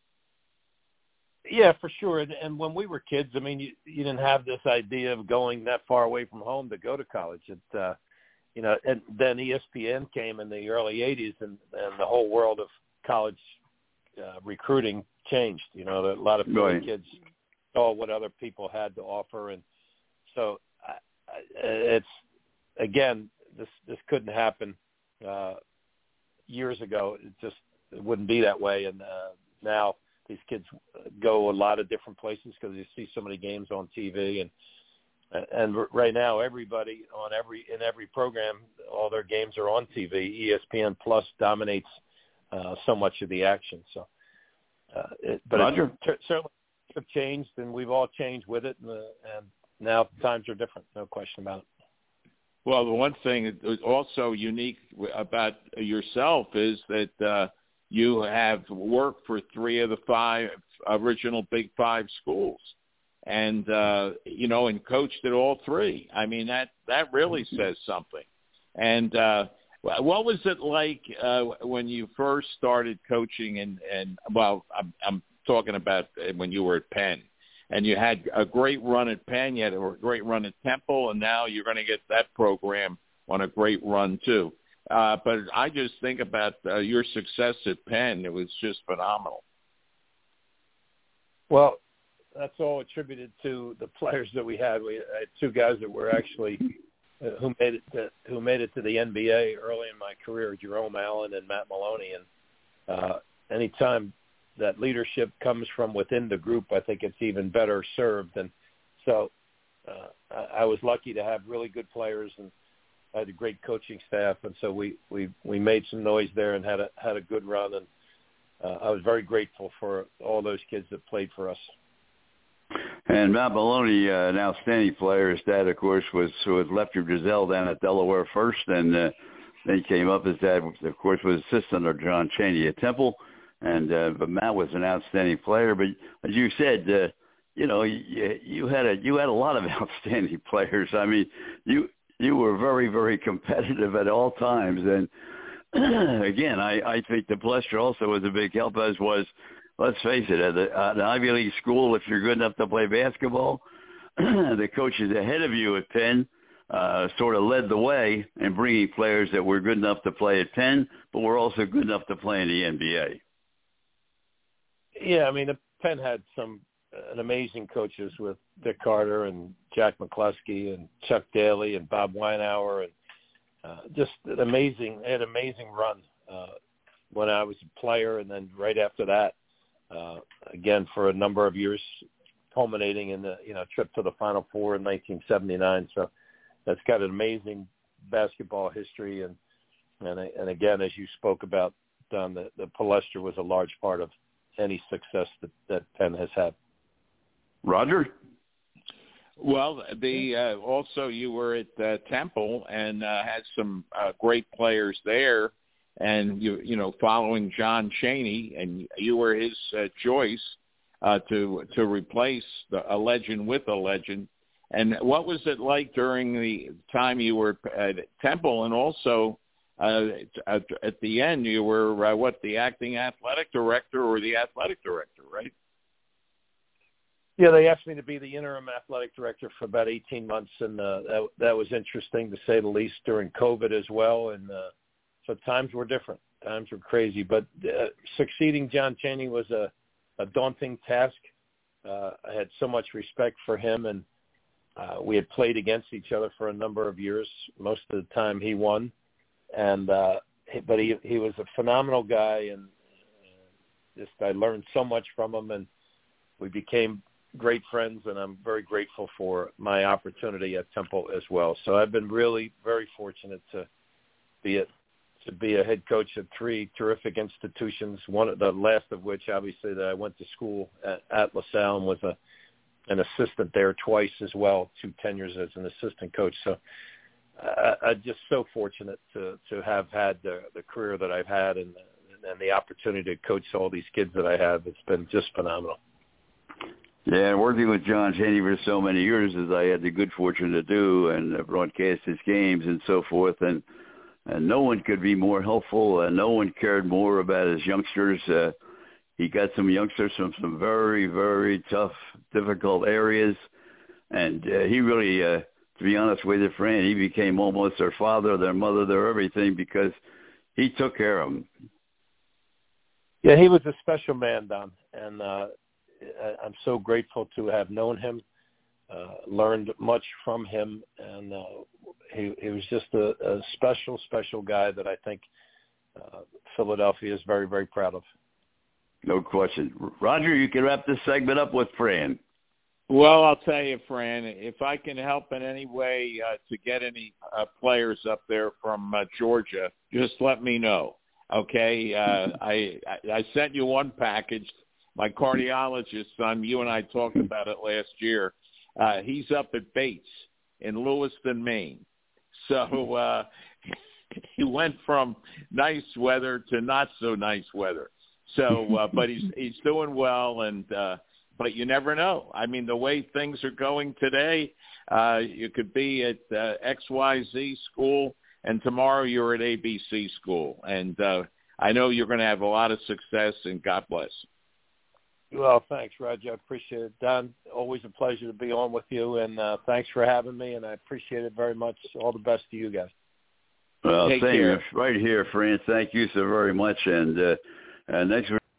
Yeah, for sure. And when we were kids, I mean, you didn't have this idea of going that far away from home to go to college. And then ESPN came in the early 80s, and the whole world of college recruiting changed. A lot of Philly kids saw what other people had to offer, and so it's, again, this couldn't happen years ago. It wouldn't be that way. And now these kids go a lot of different places because you see so many games on TV. And right now, everybody in every program, all their games are on TV. ESPN Plus dominates so much of the action. So, but
Roger.
It certainly have changed, and we've all changed with it. And now times are different, no question about it.
Well, the one thing also unique about yourself is that you have worked for 3 of the 5 original Big Five schools, and and coached at all 3. I mean, that really says something. And what was it like when you first started coaching? And I'm talking about when you were at Penn. And you had a great run at Penn, you had a great run at Temple, and now you're going to get that program on a great run too. But I just think about your success at Penn. It was just phenomenal.
Well, that's all attributed to the players that we had. We had 2 guys that were actually who made it to the NBA early in my career, Jerome Allen and Matt Maloney. And anytime that leadership comes from within the group, I think it's even better served. And so I was lucky to have really good players, and I had a great coaching staff. And so we made some noise there and had a good run. And I was very grateful for all those kids that played for us.
And Matt Maloney, an outstanding player. His dad, of course, was Lefty Driesell down at Delaware first, and then he came up. His dad, of course, was assistant under John Chaney at Temple. And but Matt was an outstanding player. But as you said, you had a lot of outstanding players. I mean, you were very, very competitive at all times. And again, I think the Palestra also was a big help, as was let's face it, at an Ivy League school, if you're good enough to play basketball, the coaches ahead of you at Penn sort of led the way in bringing players that were good enough to play at Penn, but were also good enough to play in the NBA.
Yeah, I mean, Penn had an amazing coaches with Dick Carter and Jack McCluskey and Chuck Daly and Bob Weinauer, and just an amazing run when I was a player, and then right after that, again for a number of years, culminating in the trip to the Final Four in 1979. So that's got an amazing basketball history, and again, as you spoke about, Don, the Palestra was a large part of any success that Penn has had.
Roger?
Well, also you were at Temple and had some great players there, and you following John Chaney, and you were his choice to replace a legend with a legend. And what was it like during the time you were at Temple, and also at the end you were the acting athletic director or the athletic director, right?
Yeah, they asked me to be the interim athletic director for about 18 months, and that was interesting, to say the least, during COVID as well. And so times were different. Times were crazy. But succeeding John Chaney was a daunting task. I had so much respect for him, and we had played against each other for a number of years. Most of the time he won. But he was a phenomenal guy, and just I learned so much from him, and we became great friends, and I'm very grateful for my opportunity at Temple as well. So I've been really very fortunate to be a head coach at three terrific institutions, the last of which obviously that I went to school at LaSalle and was an assistant there twice as well, 2 tenures as an assistant coach. So I'm just so fortunate to have had the career that I've had and the opportunity to coach all these kids that I have. It's been just phenomenal.
Yeah, working with John Chaney for so many years, as I had the good fortune to do, and broadcast his games and so forth, and no one could be more helpful, and no one cared more about his youngsters. He got some youngsters from some very, very tough, difficult areas, and he really, to be honest with you, Fran, he became almost their father, their mother, their everything, because he took care of them.
Yeah, he was a special man, Don, and I'm so grateful to have known him, learned much from him, and he was just a special, special guy that I think Philadelphia is very, very proud of.
No question. Roger, you can wrap this segment up with Fran.
Well, I'll tell you, Fran, if I can help in any way to get any players up there from Georgia, just let me know, okay? I sent you one package. My cardiologist son, you and I talked about it last year. He's up at Bates in Lewiston, Maine. So he went from nice weather to not so nice weather. So, but he's doing well, and but you never know. I mean, the way things are going today, you could be at XYZ school, and tomorrow you're at ABC school. And I know you're going to have a lot of success, and God bless.
Well, thanks, Roger. I appreciate it. Don, always a pleasure to be on with you, and thanks for having me, and I appreciate it very much. All the best to you guys.
Well,
Take
same
care.
Right here, Fran. Thank you so very much. And next week,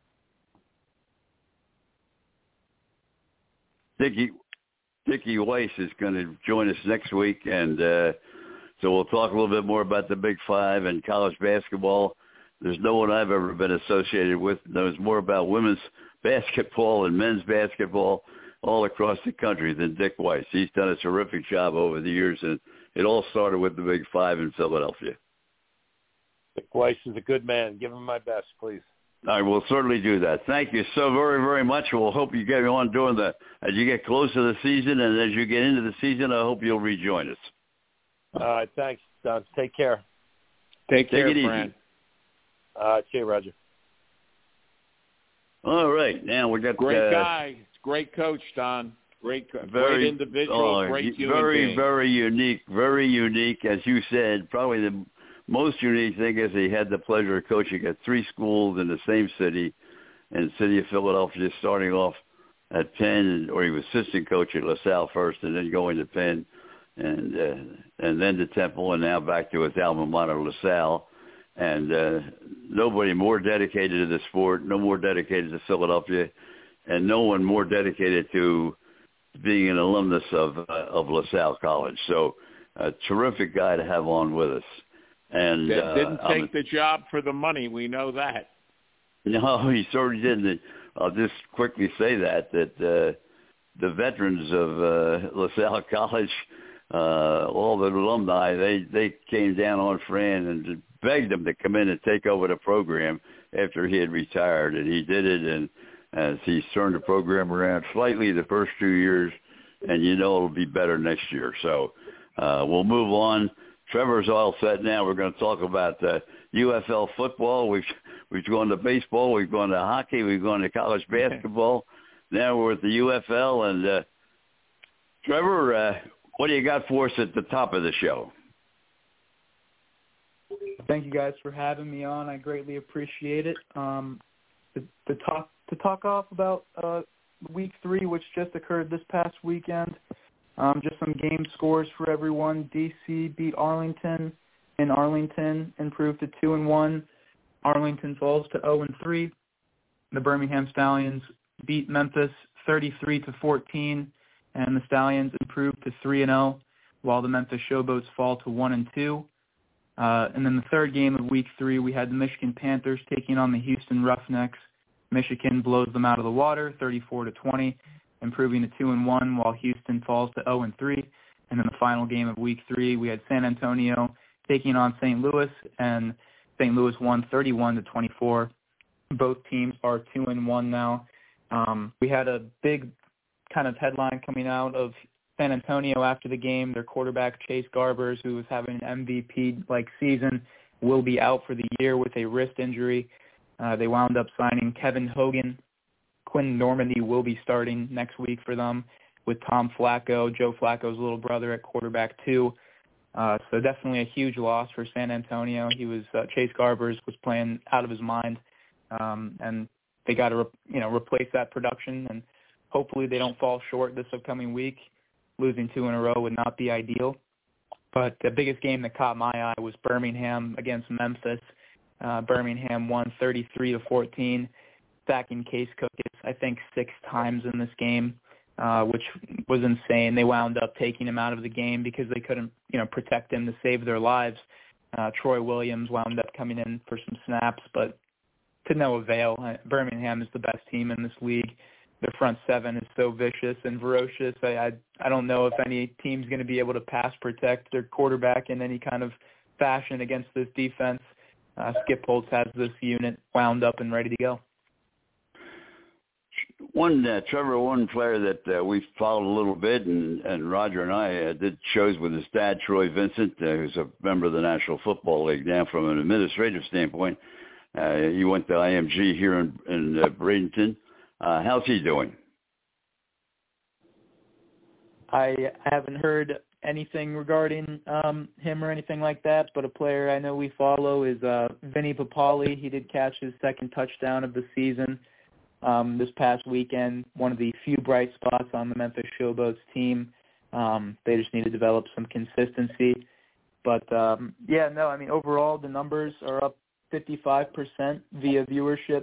Dickie Weiss is going to join us next week, and so we'll talk a little bit more about the Big Five and college basketball. There's no one I've ever been associated with that knows more about women's basketball and men's basketball all across the country than Dick Weiss. He's done a terrific job over the years, and it all started with the Big Five in Philadelphia.
Dick Weiss is a good man. Give him my best, please.
I will certainly do that. Thank you so very, very much. We'll hope you get on doing as you get close to the season, and as you get into the season, I hope you'll rejoin us.
All right, thanks, Don. Take care.
Take care,
it
Fran.
easy.
See you, Roger.
All right, now we got
great guy, great coach, Don. Great individual, great human being.
Very unique. As you said, probably the most unique thing is he had the pleasure of coaching at 3 schools in the same city, in the city of Philadelphia, starting off at Penn, or he was assistant coach at LaSalle first, and then going to Penn, and then to Temple, and now back to his alma mater, LaSalle. And nobody more dedicated to the sport, no more dedicated to Philadelphia, and no one more dedicated to being an alumnus of LaSalle College. So a terrific guy to have on with us. And
didn't take the job for the money. We know that.
No, he certainly didn't. I'll just quickly say that the veterans of LaSalle College, all the alumni, they came down on Fran and begged him to come in and take over the program after he had retired, and he did it. And as he's turned the program around slightly the first 2 years, and it'll be better next year. So we'll move on. Trevor's all set now. We're going to talk about UFL football. We've gone to baseball. We've gone to hockey. We've gone to college basketball. Now we're at the UFL. And Trevor, what do you got for us at the top of the show?
Thank you guys for having me on. I greatly appreciate it. To talk off about Week 3, which just occurred this past weekend. Just some game scores for everyone. DC beat Arlington, and Arlington improved to 2-1. Arlington falls to 0-3. The Birmingham Stallions beat Memphis 33-14, and the Stallions improved to 3-0, while the Memphis Showboats fall to 1-2. And then the third game of Week 3, we had the Michigan Panthers taking on the Houston Roughnecks. Michigan blows them out of the water, 34-20, improving to 2-1, while Houston falls to 0-3. And then the final game of Week 3, we had San Antonio taking on St. Louis, and St. Louis won 31-24. Both teams are 2-1 now. We had a big kind of headline coming out of San Antonio after the game. Their quarterback, Chase Garbers, who was having an MVP-like season, will be out for the year with a wrist injury. They wound up signing Kevin Hogan. Quinn Normandy will be starting next week for them with Tom Flacco, Joe Flacco's little brother, at quarterback too. So definitely a huge loss for San Antonio. Chase Garbers was playing out of his mind, and they got to replace that production, and hopefully they don't fall short this upcoming week. Losing 2 in a row would not be ideal. But the biggest game that caught my eye was Birmingham against Memphis. Birmingham won 33-14, sacking Case Cookus, I think, 6 times in this game, which was insane. They wound up taking him out of the game because they couldn't, protect him to save their lives. Troy Williams wound up coming in for some snaps, but to no avail. Birmingham is the best team in this league. Their front seven is so vicious and ferocious. I don't know if any team's going to be able to pass protect their quarterback in any kind of fashion against this defense. Skip Holtz has this unit wound up and ready to go.
Trevor, one player that we've followed a little bit, and Roger and I did shows with his dad, Troy Vincent, who's a member of the National Football League. Now, from an administrative standpoint, he went to IMG here in Bradenton. How's he doing?
I haven't heard anything regarding him or anything like that, but a player I know we follow is Vinny Papali. He did catch his second touchdown of the season this past weekend, one of the few bright spots on the Memphis Showboats team. They just need to develop some consistency. But, overall the numbers are up 55% via viewership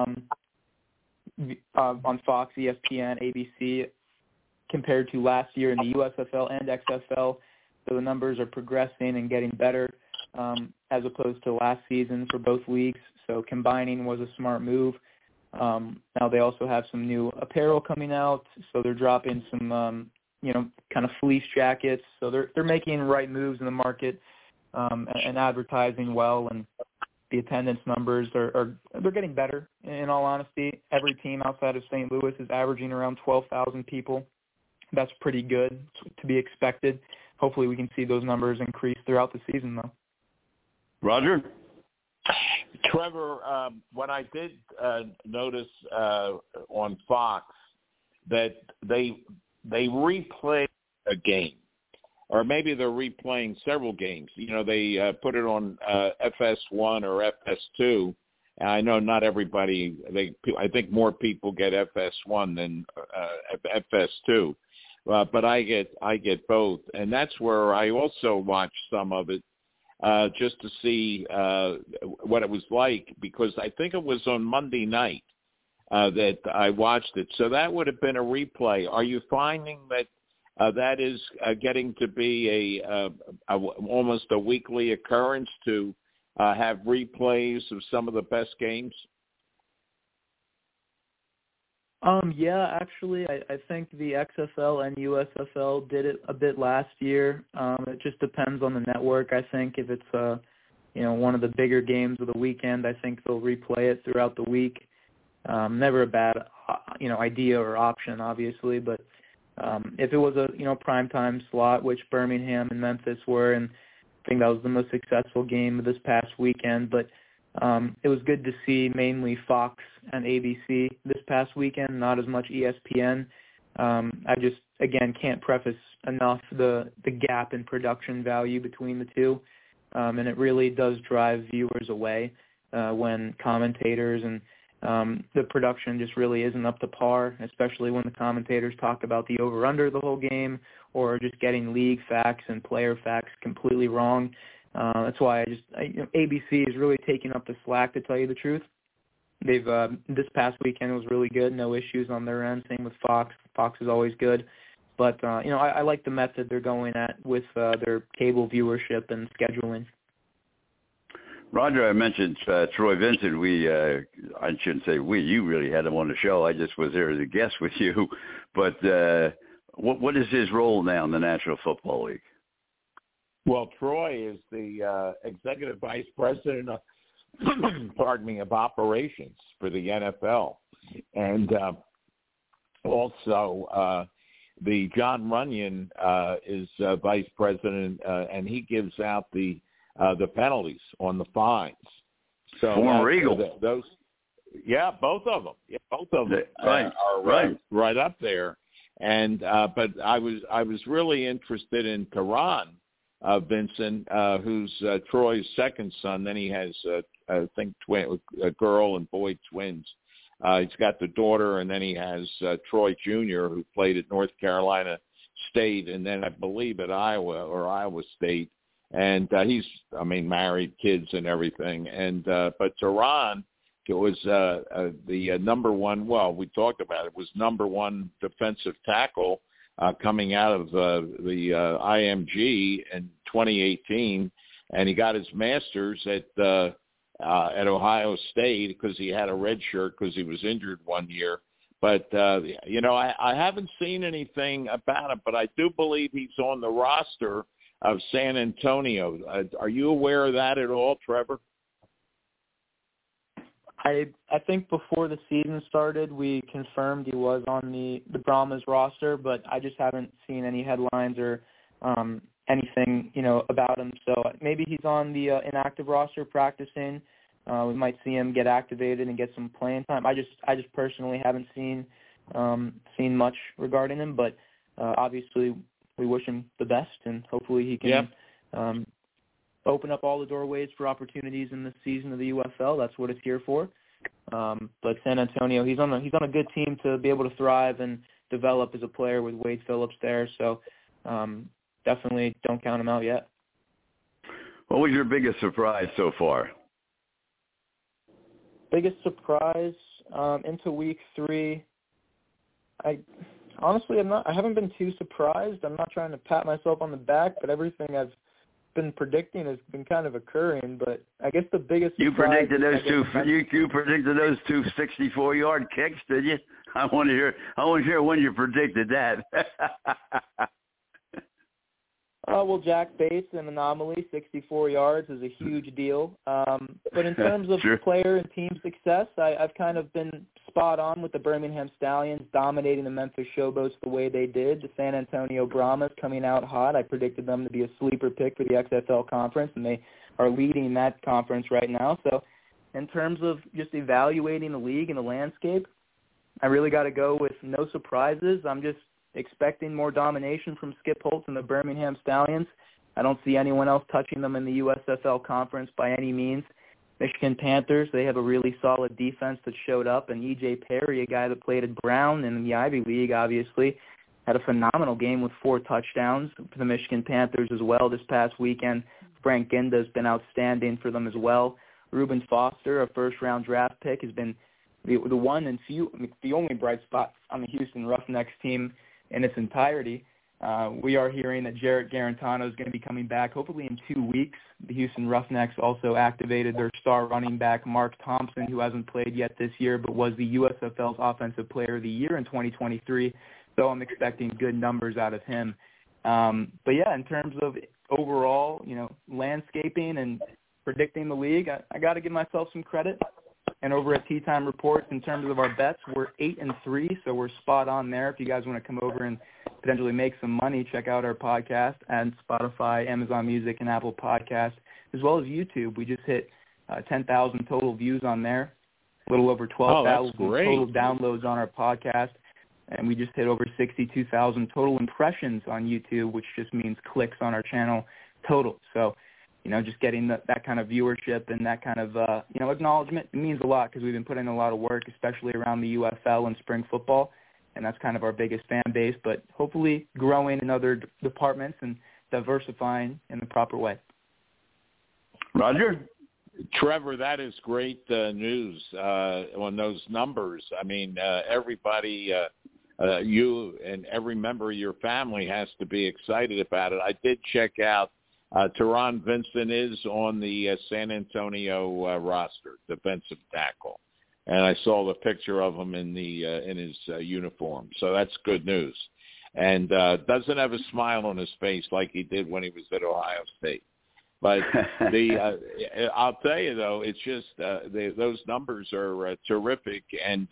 on Fox, ESPN, ABC, compared to last year in the USFL and XFL. So the numbers are progressing and getting better as opposed to last season for both leagues. So combining was a smart move. Now they also have some new apparel coming out, so they're dropping some, kind of fleece jackets. So they're making right moves in the market and advertising well, and the attendance numbers they're getting better. In all honesty, every team outside of St. Louis is averaging around 12,000 people. That's pretty good to be expected. Hopefully we can see those numbers increase throughout the season, though.
Roger?
Trevor, what I did notice on Fox, that they replay a game, or maybe they're replaying several games. They put it on FS1 or FS2, I know not everybody. I think more people get FS1 than FS2, but I get both, and that's where I also watch some of it just to see what it was like, because I think it was on Monday night that I watched it. So that would have been a replay. Are you finding that that is getting to be almost a weekly occurrence to have replays of some of the best games?
Yeah, actually, I think the XFL and USFL did it a bit last year. It just depends on the network. I think if it's one of the bigger games of the weekend, I think they'll replay it throughout the week. Never a bad idea or option, obviously, but if it was a primetime slot, which Birmingham and Memphis were, and I think that was the most successful game of this past weekend, but it was good to see mainly Fox and ABC this past weekend, not as much ESPN. I just, again, can't preface enough the gap in production value between the two, and it really does drive viewers away when commentators and the production just really isn't up to par, especially when the commentators talk about the over-under the whole game or just getting league facts and player facts completely wrong. That's why ABC is really taking up the slack, to tell you the truth. They've this past weekend was really good, no issues on their end. Same with Fox. Fox is always good, but I like the method they're going at with their cable viewership and scheduling.
Roger, I mentioned Troy Vincent. I shouldn't say we. You really had him on the show. I just was there as a guest with you. But what is his role now in the National Football League?
Well, Troy is the executive vice president of, of operations for the NFL, and also the John Runyon is vice president, and he gives out the penalties on the fines. So
former Eagle.
Both of them. Yeah, both of them
are
right up there. And but I was really interested in Tehran Vincent, who's Troy's second son. Then he has I think a girl and boy twins. He's got the daughter, and then he has Troy Jr., who played at North Carolina State, and then I believe at Iowa State. And he's, married, kids and everything. And but Tehran was the number one. Well, we talked about it. Was number one defensive tackle coming out of the IMG in 2018, and he got his master's at Ohio State because he had a red shirt because he was injured one year. But I haven't seen anything about it, but I do believe he's on the roster of San Antonio. Are you aware of that at all, Trevor?
I think before the season started, we confirmed he was on the Brahmas roster, but I just haven't seen any headlines or anything, about him. So maybe he's on the inactive roster practicing. We might see him get activated and get some playing time. I just personally haven't seen much regarding him, but obviously we wish him the best, and hopefully he can open up all the doorways for opportunities in this season of the UFL. That's what it's here for. But San Antonio, he's on a good team to be able to thrive and develop as a player with Wade Phillips there. So definitely don't count him out yet.
What was your biggest surprise so far?
Biggest surprise into week 3. I haven't been too surprised. I'm not trying to pat myself on the back, but everything I've been predicting has been kind of occurring. But I guess the biggest surprise
you predicted those two 64-yard kicks, did you? I want to hear when you predicted that.
Well, Jack Bates, an anomaly, 64 yards is a huge deal. But in terms of player and team success, I've kind of been spot on with the Birmingham Stallions dominating the Memphis Showboats the way they did. The San Antonio Brahmas coming out hot. I predicted them to be a sleeper pick for the XFL conference, and they are leading that conference right now. So in terms of just evaluating the league and the landscape, I really got to go with no surprises. I'm just expecting more domination from Skip Holtz and the Birmingham Stallions. I don't see anyone else touching them in the USFL conference by any means. Michigan Panthers, they have a really solid defense that showed up, and E.J. Perry, a guy that played at Brown in the Ivy League, obviously, had a phenomenal game with 4 touchdowns for the Michigan Panthers as well this past weekend. Frank Ginda's been outstanding for them as well. Reuben Foster, a first-round draft pick, has been the one and the only bright spot on the Houston Roughnecks team in its entirety. We are hearing that Jarrett Garantano is going to be coming back hopefully in 2 weeks. The Houston Roughnecks also activated their star running back, Mark Thompson, who hasn't played yet this year but was the USFL's Offensive Player of the Year in 2023. So I'm expecting good numbers out of him. But, yeah, in terms of overall, landscaping and predicting the league, I got to give myself some credit. And over at Tea Time Reports, in terms of our bets, we're 8-3, so we're spot on there. If you guys want to come over and potentially make some money, check out our podcast and Spotify, Amazon Music, and Apple Podcasts, as well as YouTube. We just hit 10,000 total views on there, a little over 12,000 total downloads on our podcast, and we just hit over 62,000 total impressions on YouTube, which just means clicks on our channel total. So, just getting that kind of viewership and that kind of, acknowledgement, it means a lot because we've been putting in a lot of work, especially around the UFL and spring football, and that's kind of our biggest fan base, but hopefully growing in other departments and diversifying in the proper way.
Roger?
Trevor, that is great news on those numbers. I mean, everybody, you and every member of your family has to be excited about it. I did check out Teron Vincent is on the San Antonio roster, defensive tackle, and I saw the picture of him in his uniform. So that's good news. And doesn't have a smile on his face like he did when he was at Ohio State. But I'll tell you though, it's just those numbers are terrific. And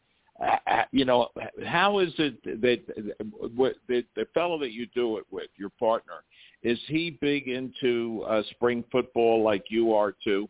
how is it that the fellow that you do it with, your partner, is he big into spring football like you are too?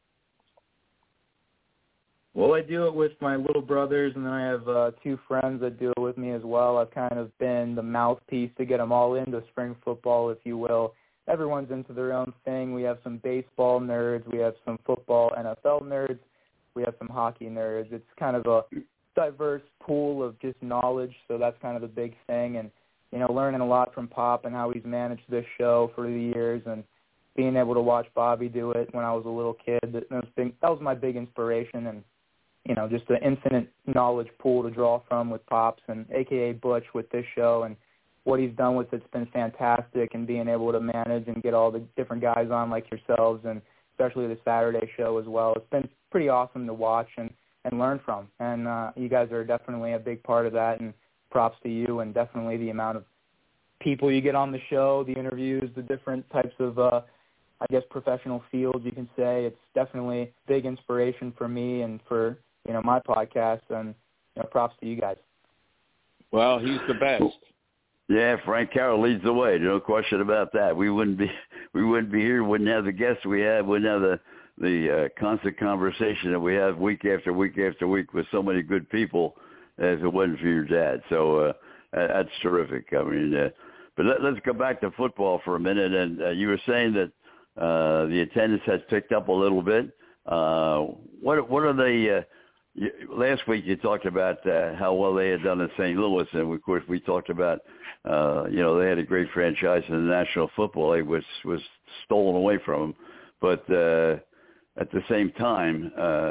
Well, I do it with my little brothers, and then I have 2 friends that do it with me as well. I've kind of been the mouthpiece to get them all into spring football, if you will. Everyone's into their own thing. We have some baseball nerds. We have some football NFL nerds. We have some hockey nerds. It's kind of a diverse pool of just knowledge, so that's kind of the big thing. And learning a lot from Pop and how he's managed this show for the years, and being able to watch Bobby do it when I was a little kid. That was my big inspiration, and just the infinite knowledge pool to draw from with Pops and AKA Butch with this show, and what he's done with it's been fantastic, and being able to manage and get all the different guys on like yourselves, and especially the Saturday show as well. It's been pretty awesome to watch and learn from, and you guys are definitely a big part of that, and props to you, and definitely the amount of people you get on the show, the interviews, the different types of, professional fields, you can say. It's definitely big inspiration for me and for, my podcast, and, props to you guys.
Well, he's the best.
Yeah, Frank Carroll leads the way. No question about that. We wouldn't be here. Wouldn't have the guests we have. Wouldn't have the constant conversation that we have week after week after week with so many good people as it wasn't for your dad. So that's terrific. I mean, but let's go back to football for a minute. And you were saying that the attendance has picked up a little bit. What are they? Last week you talked about how well they had done in St. Louis, and of course we talked about they had a great franchise in the National Football League, which was stolen away from them. But at the same time,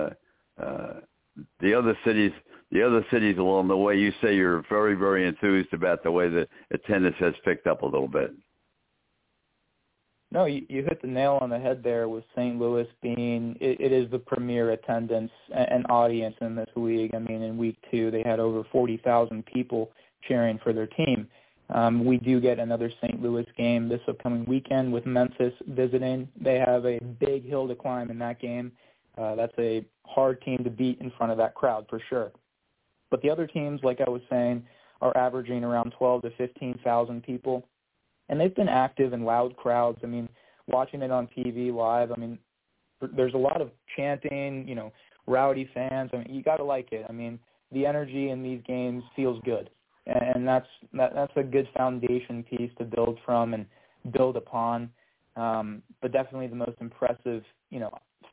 the other cities along the way, you say you're very, very enthused about the way the attendance has picked up a little bit.
No, you hit the nail on the head there with St. Louis being it is the premier attendance and audience in this league. I mean, in week 2, they had over 40,000 people cheering for their team. We do get another St. Louis game this upcoming weekend with Memphis visiting. They have a big hill to climb in that game. That's a hard team to beat in front of that crowd for sure. But the other teams, like I was saying, are averaging around 12 to 15,000 people. And they've been active in loud crowds. I mean, watching it on TV live, I mean, there's a lot of chanting, rowdy fans. I mean, you got to like it. I mean, the energy in these games feels good. And that's a good foundation piece to build from and build upon. But definitely the most impressive,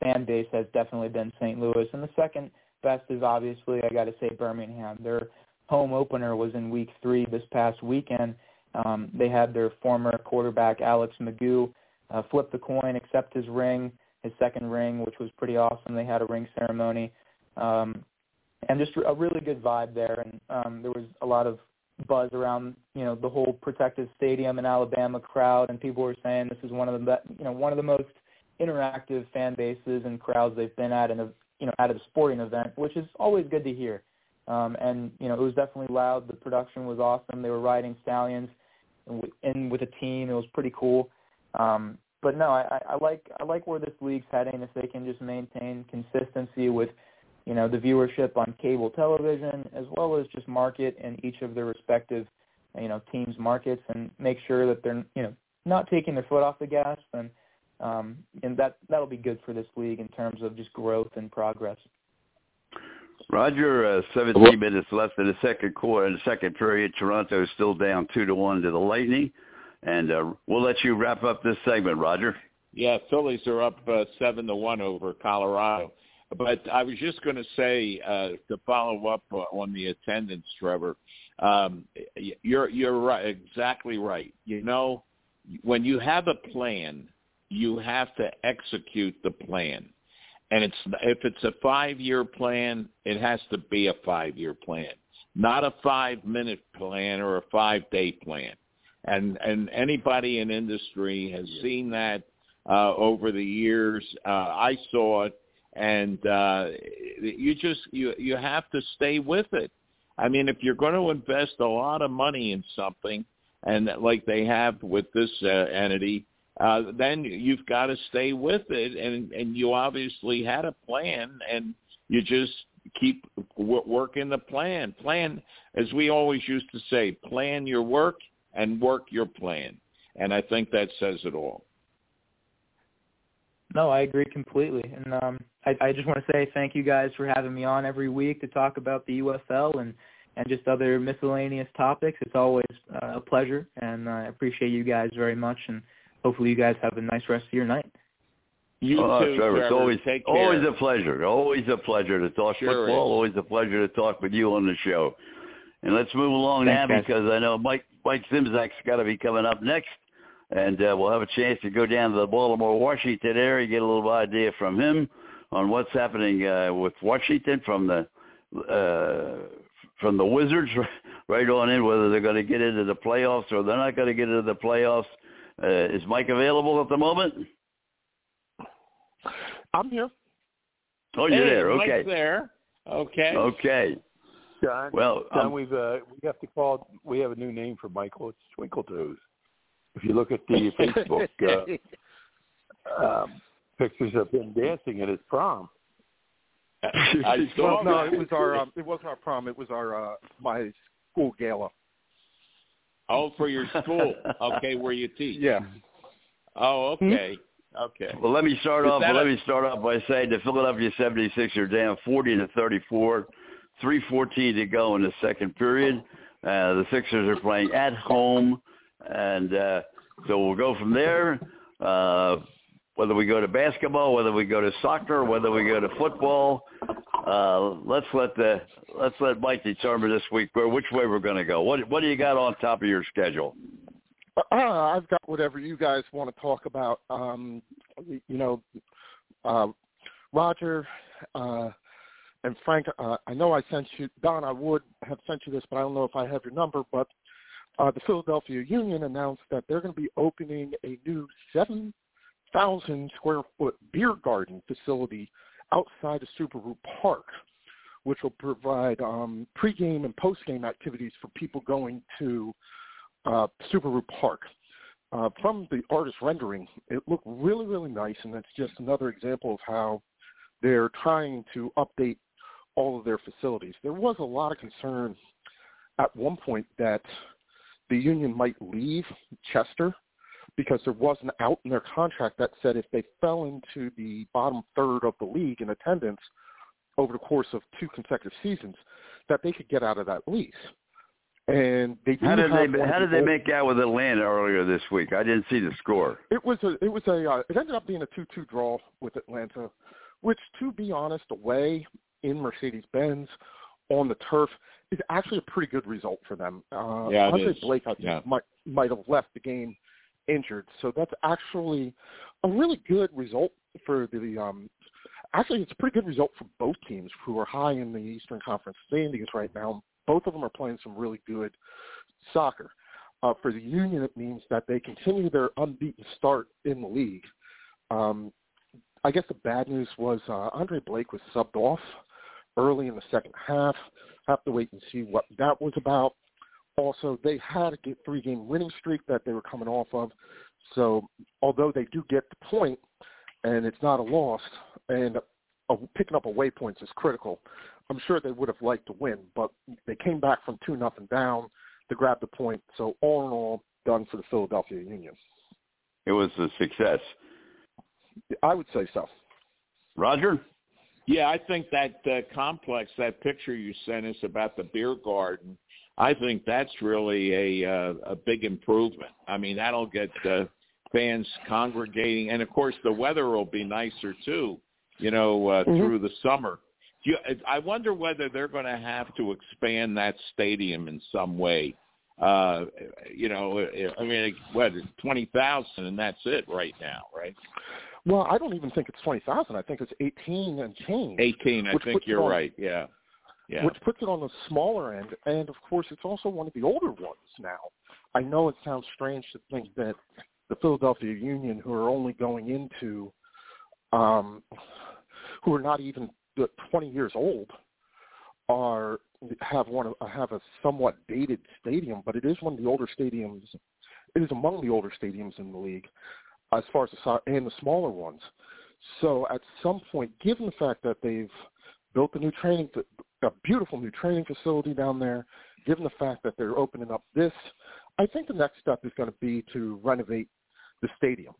fan base has definitely been St. Louis. And the second best is obviously, I got to say, Birmingham. Their home opener was in Week 3 this past weekend. They had their former quarterback, Alex Magoo, flip the coin, accept his second ring, which was pretty awesome. They had a ring ceremony. And just a really good vibe there. And there was a lot of buzz around, the whole protected stadium and Alabama crowd, and people were saying this is one of the most interactive fan bases and crowds they've been at at a sporting event, which is always good to hear. And it was definitely loud. The production was awesome. They were riding stallions in with a team. It was pretty cool. But no, I like where this league's heading. If they can just maintain consistency with the viewership on cable television, as well as just market in each of their respective, teams' markets, and make sure that they're, not taking their foot off the gas, and that'll be good for this league in terms of just growth and progress.
Roger, 17 minutes left in the second quarter. In the second period, Toronto is still down 2-1 to the Lightning, and we'll let you wrap up this segment, Roger.
Yeah, Phillies are up 7-1 over Colorado. But I was just going to say, to follow up on the attendance, Trevor, you're right, exactly right. When you have a plan, you have to execute the plan. And if it's a 5-year plan, it has to be a 5-year plan, not a 5-minute plan or a 5-day plan. And anybody in industry has seen that over the years. I saw it. And you have to stay with it. I mean, if you're going to invest a lot of money in something, and like they have with this entity, then you've got to stay with it. And you obviously had a plan, and you just keep working the plan. Plan, as we always used to say, plan your work and work your plan. And I think that says it all.
No, I agree completely. And I just want to say thank you guys for having me on every week to talk about the UFL and just other miscellaneous topics. It's always a pleasure, and I appreciate you guys very much, and hopefully you guys have a nice rest of your night.
You too, Trevor.
It's always a pleasure. Always a pleasure to talk football. Always a pleasure to talk with you on the show. And let's move along now, because I know Mike Simzak's got to be coming up next. And we'll have a chance to go down to the Baltimore-Washington area, get a little idea from him on what's happening with Washington from the Wizards right on in, whether they're going to get into the playoffs or they're not going to get into the playoffs. Is Mike available at the moment?
I'm here.
Oh, you're there. Okay.
Mike's there. Okay.
John,
well,
we have a new name for Michael. It's Twinkle Toes. If you look at the Facebook pictures of him dancing at his prom.
I saw
no, it was it wasn't our prom. It was my school gala.
Oh, for your school. Okay, where you teach.
Yeah.
Oh, okay. Okay.
Well, let me start off by saying the Philadelphia 76ers are down 40-34, 3:14 to go in the second period. The Sixers are playing at home. And so we'll go from there, whether we go to basketball, whether we go to soccer, whether we go to football. Let's let Mike determine this week which way we're going to go. What do you got on top of your schedule?
I've got whatever you guys want to talk about. Roger and Frank, I know I sent you, Don, I would have sent you this, but I don't know if I have your number, but the Philadelphia Union announced that they're going to be opening a new 7,000-square-foot beer garden facility outside of Subaru Park, which will provide pregame and postgame activities for people going to Subaru Park. From the artist rendering, it looked really, really nice, and it's just another example of how they're trying to update all of their facilities. There was a lot of concern at one point that the Union might leave Chester because there was an out in their contract that said if they fell into the bottom third of the league in attendance over the course of 2 consecutive seasons, that they could get out of that lease. And they
how did they make out with Atlanta earlier this week? I didn't see the score.
It ended up being a 2-2 draw with Atlanta, which, to be honest, away in Mercedes-Benz on the turf is actually a pretty good result for them. Andre Blake, I think, might have left the game injured, so that's actually a really good result for the. Actually, it's a pretty good result for both teams who are high in the Eastern Conference standings right now. Both of them are playing some really good soccer. For the Union, it means that they continue their unbeaten start in the league. I guess the bad news was Andre Blake was subbed off early in the second half. Have to wait and see what that was about. Also, they had a 3-game winning streak that they were coming off of. So although they do get the point, and it's not a loss, and picking up away points is critical, I'm sure they would have liked to win, but they came back from 2-0 down to grab the point. So all in all, done for the Philadelphia Union.
It was a success.
I would say so.
Roger?
Yeah, I think that complex, that picture you sent us about the beer garden, I think that's really a big improvement. I mean, that'll get fans congregating, and of course the weather will be nicer too, through the summer. I wonder whether they're going to have to expand that stadium in some way. I mean, it's 20,000 and that's it right now, right?
Well, I don't even think it's 20,000. I think it's 18 and change.
18, I think you're right, yeah.
Which puts it on the smaller end, and of course it's also one of the older ones now. I know it sounds strange to think that the Philadelphia Union, who are only going into, who are not even 20 years old, have a somewhat dated stadium, but it is one of the older stadiums. It is among the older stadiums in the league, as far as the smaller ones. So at some point, given the fact that they've built a beautiful new training facility down there, given the fact that they're opening up this, I think the next step is going to be to renovate the stadium.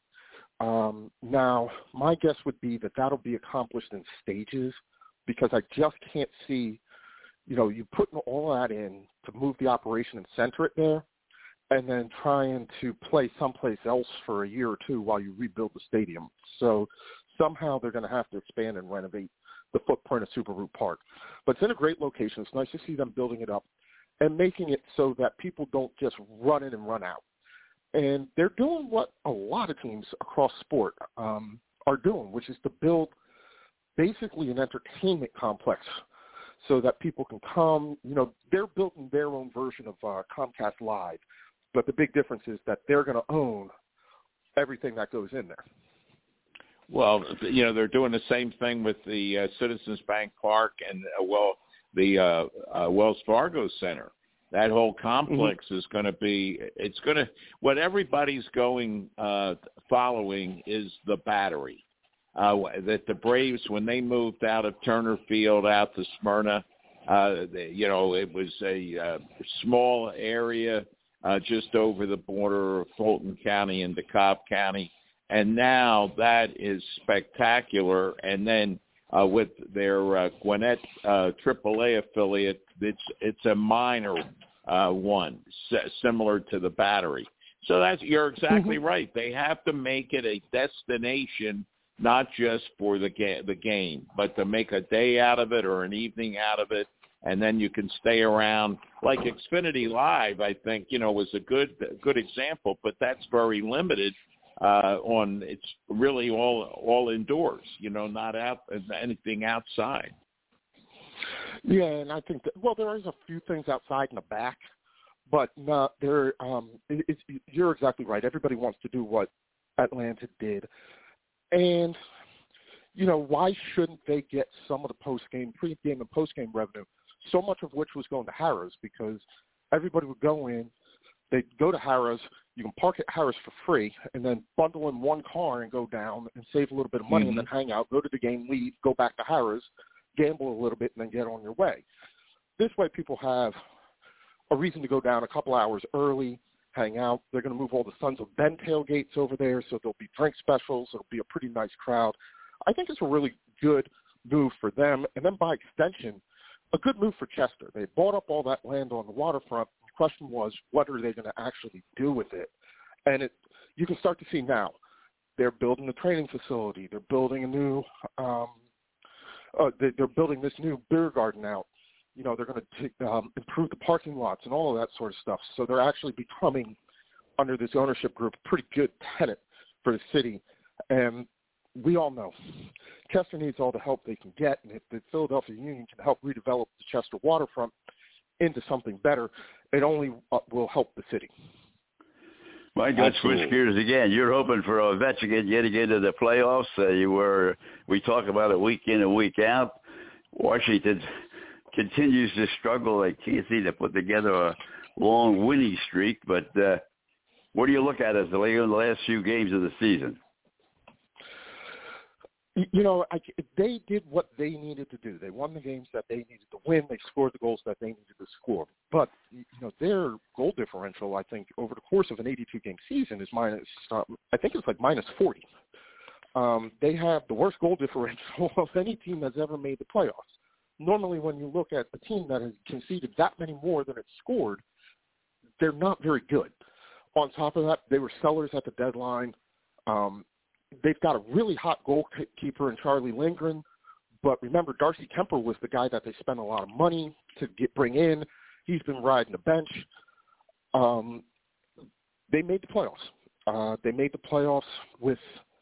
Now, my guess would be that that'll be accomplished in stages, because I just can't see, you putting all that in to move the operation and center it there, and then trying to play someplace else for a year or two while you rebuild the stadium. So somehow they're going to have to expand and renovate the footprint of Subaru Park. But it's in a great location. It's nice to see them building it up and making it so that people don't just run in and run out. And they're doing what a lot of teams across sport are doing, which is to build basically an entertainment complex so that people can come. They're building their own version of Comcast Live, but the big difference is that they're going to own everything that goes in there.
Well, they're doing the same thing with the Citizens Bank Park and, the Wells Fargo Center. That whole complex is going to be – what everybody's following is the Battery. That the Braves, when they moved out of Turner Field out to Smyrna, it was a small area just over the border of Fulton County and DeKalb County. And now that is spectacular. And then with their Gwinnett AAA affiliate, it's a minor one, similar to the Battery. So you're exactly right. They have to make it a destination, not just for the game, but to make a day out of it or an evening out of it, and then you can stay around. Like Xfinity Live, I think, was a good example, but that's very limited. It's really all indoors, not out anything outside.
Yeah, and I think there is a few things outside in the back, but you're exactly right. Everybody wants to do what Atlanta did, and why shouldn't they get some of the pre-game and post-game revenue? So much of which was going to Harrah's, because everybody would go in. They'd go to Harrah's. You can park at Harrah's for free and then bundle in one car and go down and save a little bit of money and then hang out, go to the game, leave, go back to Harrah's, gamble a little bit, and then get on your way. This way people have a reason to go down a couple hours early, hang out. They're going to move all the Sons of Ben tailgates over there, so there'll be drink specials. It'll be a pretty nice crowd. I think it's a really good move for them, and then by extension, a good move for Chester. They bought up all that land on the waterfront, question was, what are they going to actually do with it? And you can start to see now. They're building a training facility. They're building a new they're building this new beer garden out. You know, they're going to improve the parking lots and all of that sort of stuff. So they're actually becoming, under this ownership group, a pretty good tenant for the city. And we all know Chester needs all the help they can get. And if the Philadelphia Union can help redevelop the Chester waterfront into something better, it only will help the city.
Mike, let's switch gears again. You're hoping for Ovechkin getting into the playoffs. We talk about it week in and week out. Washington continues to struggle. They can't seem to put together a long winning streak. But what do you look at as the last few games of the season?
You know, they did what they needed to do. They won the games that they needed to win. They scored the goals that they needed to score. But, you know, their goal differential, I think, over the course of an 82-game season is minus, I think it's like minus 40. They have the worst goal differential of any team that's ever made the playoffs. Normally, when you look at a team that has conceded that many more than it's scored, they're not very good. On top of that, they were sellers at the deadline. They've got a really hot goalkeeper in Charlie Lindgren, but remember, Darcy Kemper was the guy that they spent a lot of money to bring in. He's been riding the bench. They made the playoffs. They made the playoffs with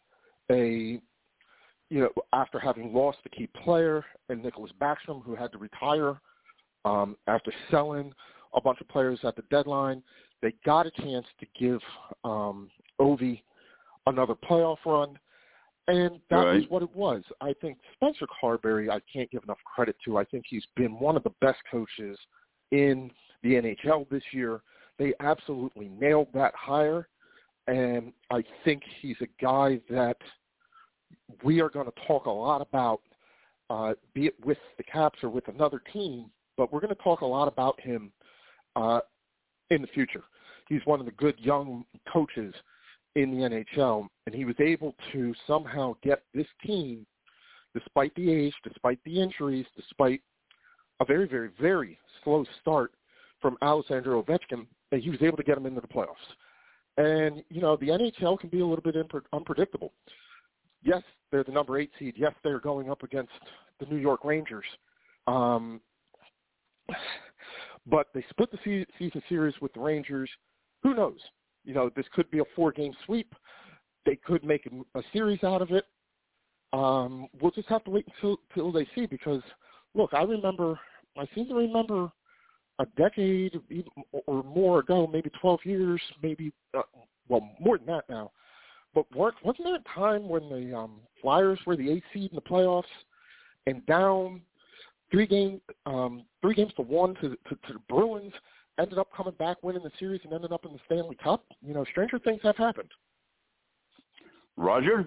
after having lost the key player and Nicholas Backstrom, who had to retire after selling a bunch of players at the deadline. They got a chance to give Ovi another playoff run, and that was what it was. I think Spencer Carberry, I can't give enough credit to. I think he's been one of the best coaches in the NHL this year. They absolutely nailed that hire, and I think he's a guy that we are going to talk a lot about, be it with the Caps or with another team, but we're going to talk a lot about him in the future. He's one of the good young coaches in the NHL, and he was able to somehow get this team, despite the age, despite the injuries, despite a very, very, very slow start from Alexander Ovechkin, that he was able to get them into the playoffs. And, you know, the NHL can be a little bit unpredictable. Yes, they're the number 8 seed. Yes, they're going up against the New York Rangers. But they split the season series with the Rangers. Who knows? You know, this could be a 4-game sweep. They could make a series out of it. We'll just have to wait until they see, because, look, I seem to remember a decade or more ago, maybe 12 years, maybe, more than that now. But wasn't there a time when the Flyers were the 8th seed in the playoffs and down 3 games to 1 to the Bruins, ended up coming back, winning the series, and ended up in the Stanley Cup? You know, stranger things have happened.
Roger?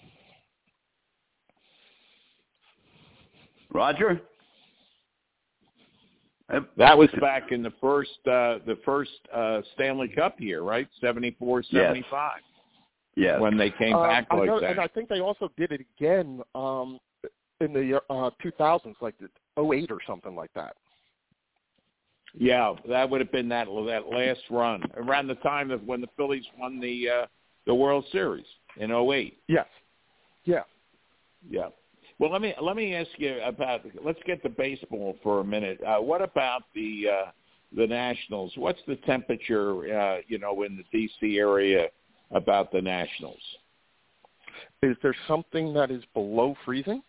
That was back in the first Stanley Cup year, right? 74-75.
Yes.
When they came back like that.
And I think they also did it again in the 2000s, like the 08 or something like that.
Yeah, that would have been that last run around the time of when the Phillies won the World Series in 08.
Yes. Yeah.
Yeah. Well, let me ask you about. Let's get to baseball for a minute. What about the Nationals? What's the temperature, in the D.C. area about the Nationals?
Is there something that is below freezing?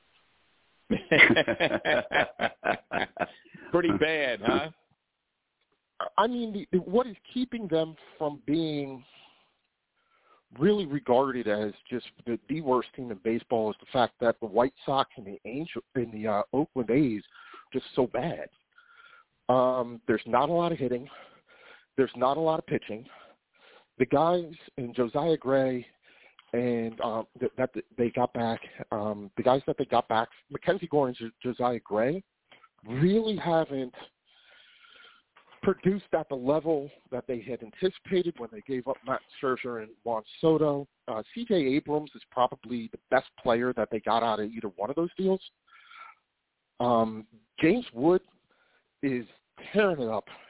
Pretty bad, huh?
I mean, what is keeping them from being really regarded as just the worst team in baseball is the fact that the White Sox and the Oakland A's are just so bad. There's not a lot of hitting. There's not a lot of pitching. The guys in Josiah Gray and that they got back, the guys that they got back, Mackenzie Gore and Josiah Gray, really haven't produced at the level that they had anticipated when they gave up Matt Scherzer and Juan Soto. C.J. Abrams is probably the best player that they got out of either one of those deals. James Wood is tearing it up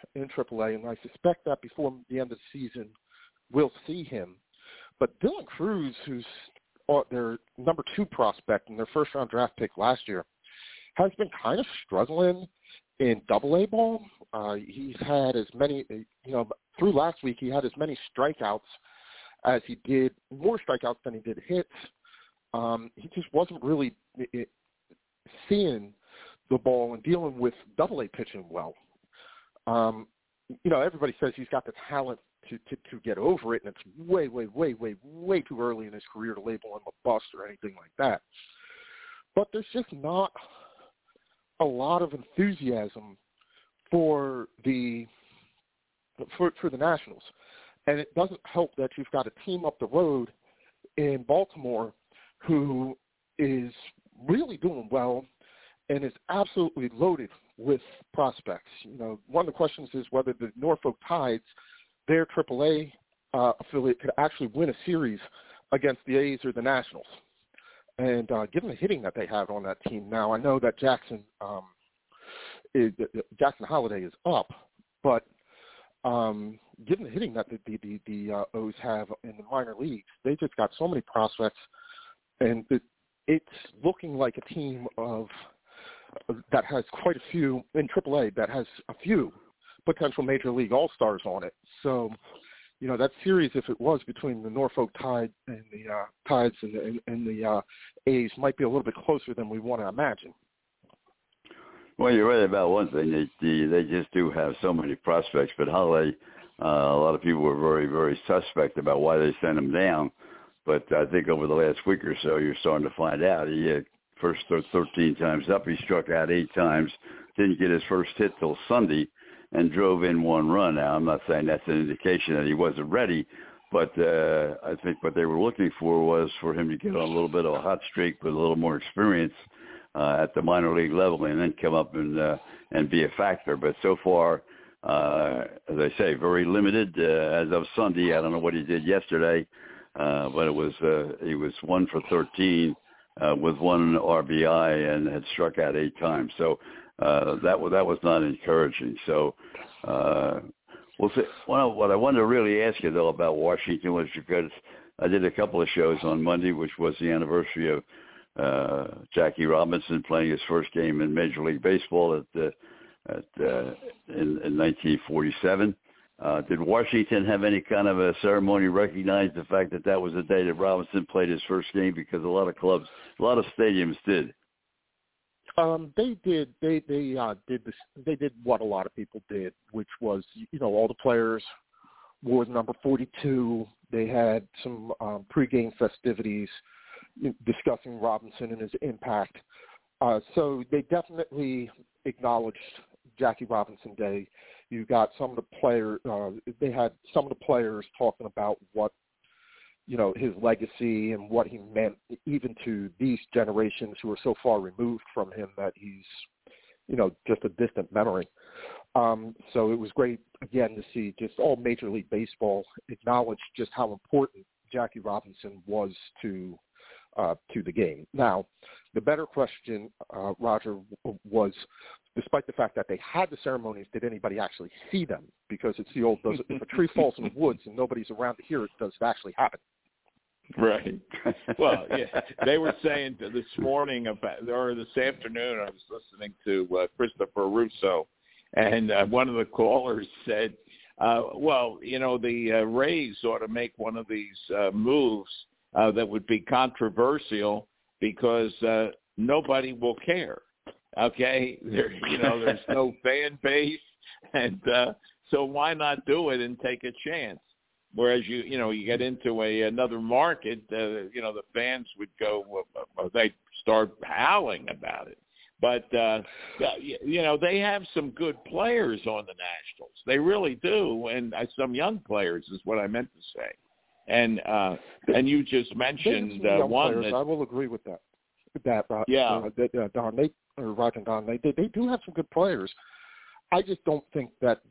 in AAA, and I suspect that before the end of the season we'll see him. But Dylan Cruz, who's their number 2 prospect and their first-round draft pick last year, has been kind of struggling in AA ball. He's had as many, through last week he had as many strikeouts as he did, more strikeouts than he did hits. He just wasn't really seeing the ball and dealing with AA pitching well. Everybody says he's got the talent to get over it, and it's way too early in his career to label him a bust or anything like that. But there's just not a lot of enthusiasm for the Nationals. And it doesn't help that you've got a team up the road in Baltimore who is really doing well and is absolutely loaded with prospects. One of the questions is whether the Norfolk Tides, their AAA affiliate, could actually win a series against the A's or the Nationals. And given the hitting that they have on that team now, I know that Jackson Holiday is up, but given the hitting that the O's have in the minor leagues, they just got so many prospects, and it's looking like a team that has quite a few in AAA, that has a few potential Major League All-Stars on it. So, that series, if it was between the Norfolk Tide and the Tides and the A's, might be a little bit closer than we want to imagine.
Well, you're right about one thing. They just do have so many prospects. But Holiday, a lot of people were very, very suspect about why they sent him down. But I think over the last week or so, you're starting to find out. He had first 13 times up. He struck out 8 times, didn't get his first hit till Sunday, and drove in 1 run. Now, I'm not saying that's an indication that he wasn't ready, but I think what they were looking for was for him to get on a little bit of a hot streak with a little more experience at the minor league level, and then come up and be a factor. But so far, as I say, very limited. As of Sunday, I don't know what he did yesterday, but it was he was 1 for 13 with 1 RBI and had struck out 8 times. So that was not encouraging. So we'll see. What I wanted to really ask you, though, about Washington was because I did a couple of shows on Monday, which was the anniversary of Jackie Robinson playing his first game in Major League Baseball in 1947. Did Washington have any kind of a ceremony recognize the fact that was the day that Robinson played his first game? Because a lot of clubs, a lot of stadiums did.
They did. They did this. They did what a lot of people did, which was, all the players wore the number 42. They had some pregame festivities discussing Robinson and his impact. So they definitely acknowledged Jackie Robinson Day. You got some of the players. They had some of the players talking about what, his legacy and what he meant even to these generations who are so far removed from him that he's, just a distant memory. So it was great, again, to see just all Major League Baseball acknowledge just how important Jackie Robinson was to the game. Now, the better question, Roger, was, despite the fact that they had the ceremonies, did anybody actually see them? Because it's the old, if a tree falls in the woods and nobody's around to hear it, does it actually happen?
Right. Well, yeah, they were saying this morning or this afternoon, I was listening to Christopher Russo, and one of the callers said, the Rays ought to make one of these moves that would be controversial because nobody will care. Okay, there's no fan base, and so why not do it and take a chance? Whereas you get into another market, the fans would go, they start howling about it. But they have some good players on the Nationals. They really do, and some young players is what I meant to say. And you just mentioned one
players,
that
I will agree with that. Don, Roger and Don, they do have some good players. I just don't think that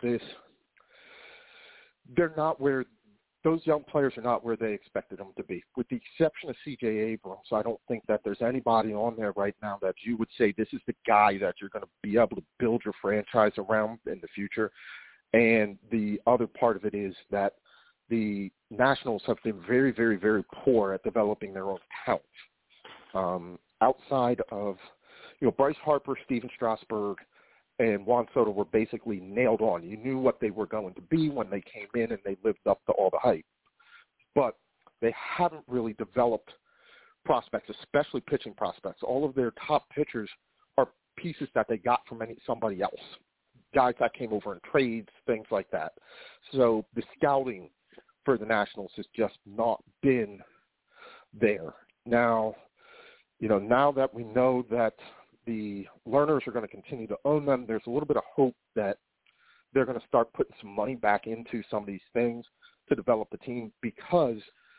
they're not where those young players are not where they expected them to be. With the exception of C.J. Abrams, I don't think that there's anybody on there right now that you would say this is the guy that you're going to be able to build your franchise around in the future. And the other part of it is that the Nationals have been very, very, very poor at developing their own talent. Outside of, Bryce Harper, Steven Strasburg, and Juan Soto were basically nailed on. You knew what they were going to be when they came in, and they lived up to all the hype. But they haven't really developed prospects, especially pitching prospects. All of their top pitchers are pieces that they got from somebody else, guys that came over in trades, things like that. So the scouting for the Nationals has just not been there. Now, now that we know that the Lerners are going to continue to own them, there's a little bit of hope that they're going to start putting some money back into some of these things to develop the team because,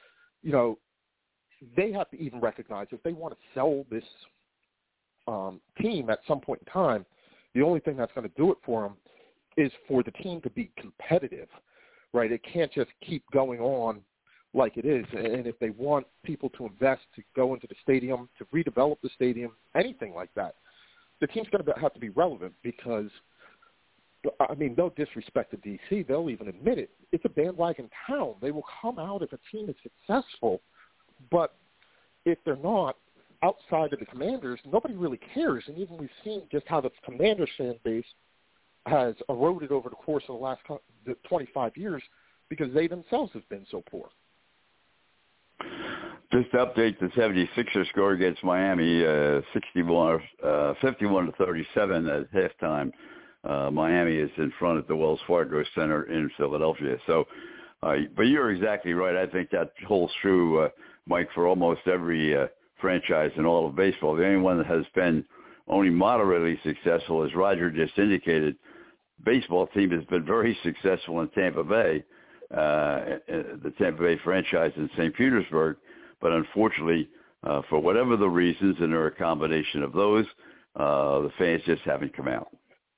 they have to even recognize if they want to sell this team at some point in time, the only thing that's going to do it for them is for the team to be competitive, right? It can't just keep going on like it is. And if they want people to invest, to go into the stadium, to redevelop the stadium, anything like that, the team's going to have to be relevant because, no disrespect to D.C., they'll even admit it. It's a bandwagon town. They will come out if a team is successful, but if they're not, outside of the Commanders, nobody really cares. And even we've seen just how the Commanders fan base has eroded over the course of the last 25 years because they themselves have been so poor.
Just to update the 76ers score against Miami, 51-37 at halftime. Miami is in front at the Wells Fargo Center in Philadelphia. So, but you're exactly right. I think that holds true, Mike, for almost every franchise in all of baseball. The only one that has been only moderately successful, as Roger just indicated, baseball team has been very successful in Tampa Bay, the Tampa Bay franchise in St. Petersburg. But unfortunately, for whatever the reasons, and there are a combination of those, the fans just haven't come out.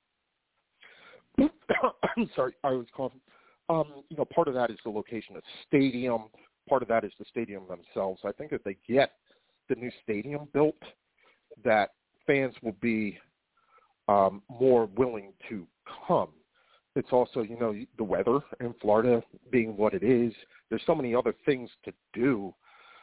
I'm sorry, I was coughing. Part of that is the location of the stadium. Part of that is the stadium themselves. I think if they get the new stadium built, that fans will be more willing to come. It's also, the weather in Florida being what it is. There's so many other things to do.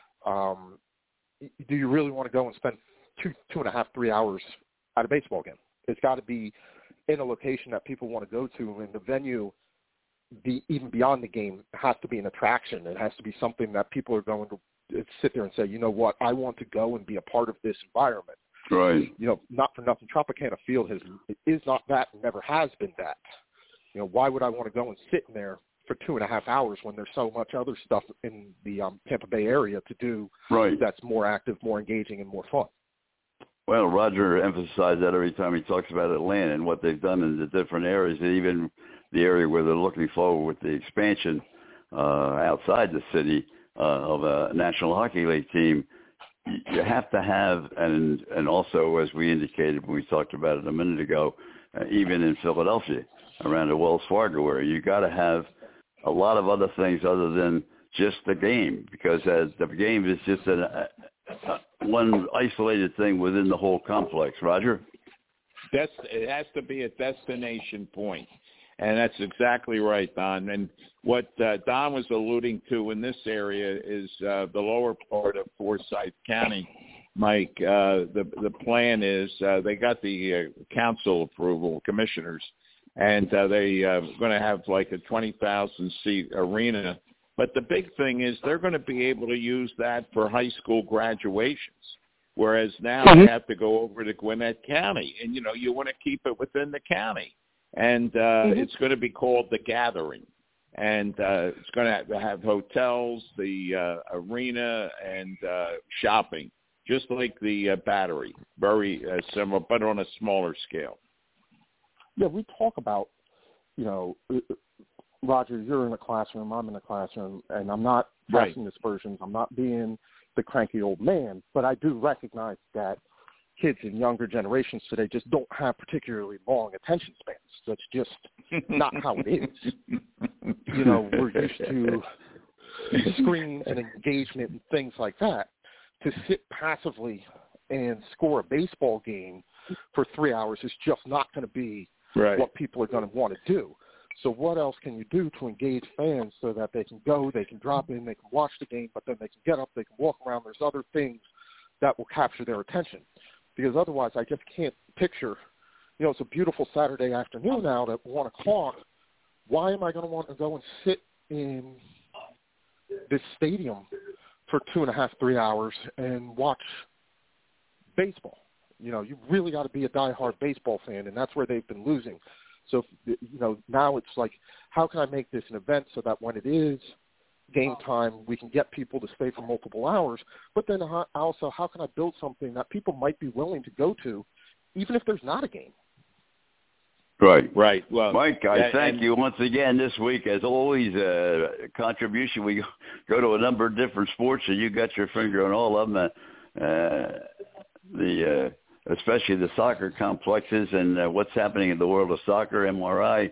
Do you really want to go and spend 2.5, 3 hours at a baseball game? It's got to be in a location that people want to go to, and the venue, even beyond the game, has to be an attraction. It has to be something that people are going to sit there and say, you know what, I want to go and be a part of this environment.
Right.
Not for nothing, Tropicana Field is not that and never has been that. Why would I want to go and sit in there for 2.5 hours when there's so much other stuff in the Tampa Bay area to do that's more active, more engaging, and more fun?
Well, Roger emphasized that every time he talks about Atlanta and what they've done in the different areas, and even the area where they're looking forward with the expansion outside the city of a National Hockey League team. You have to have, and also, as we indicated when we talked about it a minute ago, even in Philadelphia, around the Wells Fargo area, you got to have a lot of other things other than just the game, because the game is just one isolated thing within the whole complex. Roger?
It has to be a destination point. And that's exactly right, Don. And what Don was alluding to in this area is the lower part of Forsyth County, Mike. The plan is they got the council approval, commissioners, and they're going to have like a 20,000-seat arena. But the big thing is they're going to be able to use that for high school graduations, whereas now they have to go over to Gwinnett County. And, you want to keep it within the county. And it's going to be called The Gathering. And it's going to have hotels, the arena, and shopping, just like the Battery, very similar, but on a smaller scale.
Yeah, we talk about, Roger, you're in the classroom, I'm in the classroom, and I'm not passing aspersions. I'm not being the cranky old man, but I do recognize that kids in younger generations today just don't have particularly long attention spans. That's just not how it is. We're used to screens and engagement and things like that. To sit passively and score a baseball game for 3 hours is just not going to be what people are going to want to do. So what else can you do to engage fans so that they can go, they can drop in, they can watch the game, but then they can get up, they can walk around. There's other things that will capture their attention. Because otherwise I just can't picture, it's a beautiful Saturday afternoon out at 1 o'clock. Why am I going to want to go and sit in this stadium for 2.5, 3 hours and watch baseball? You really got to be a diehard baseball fan, and that's where they've been losing. So, now it's like, how can I make this an event so that when it is game time, we can get people to stay for multiple hours? But then also, how can I build something that people might be willing to go to, even if there's not a game?
Right.
Well,
Mike, I thank you once again this week. As always, contribution. We go to a number of different sports, and you got your finger on all of them. Especially the soccer complexes and what's happening in the world of soccer, MRI,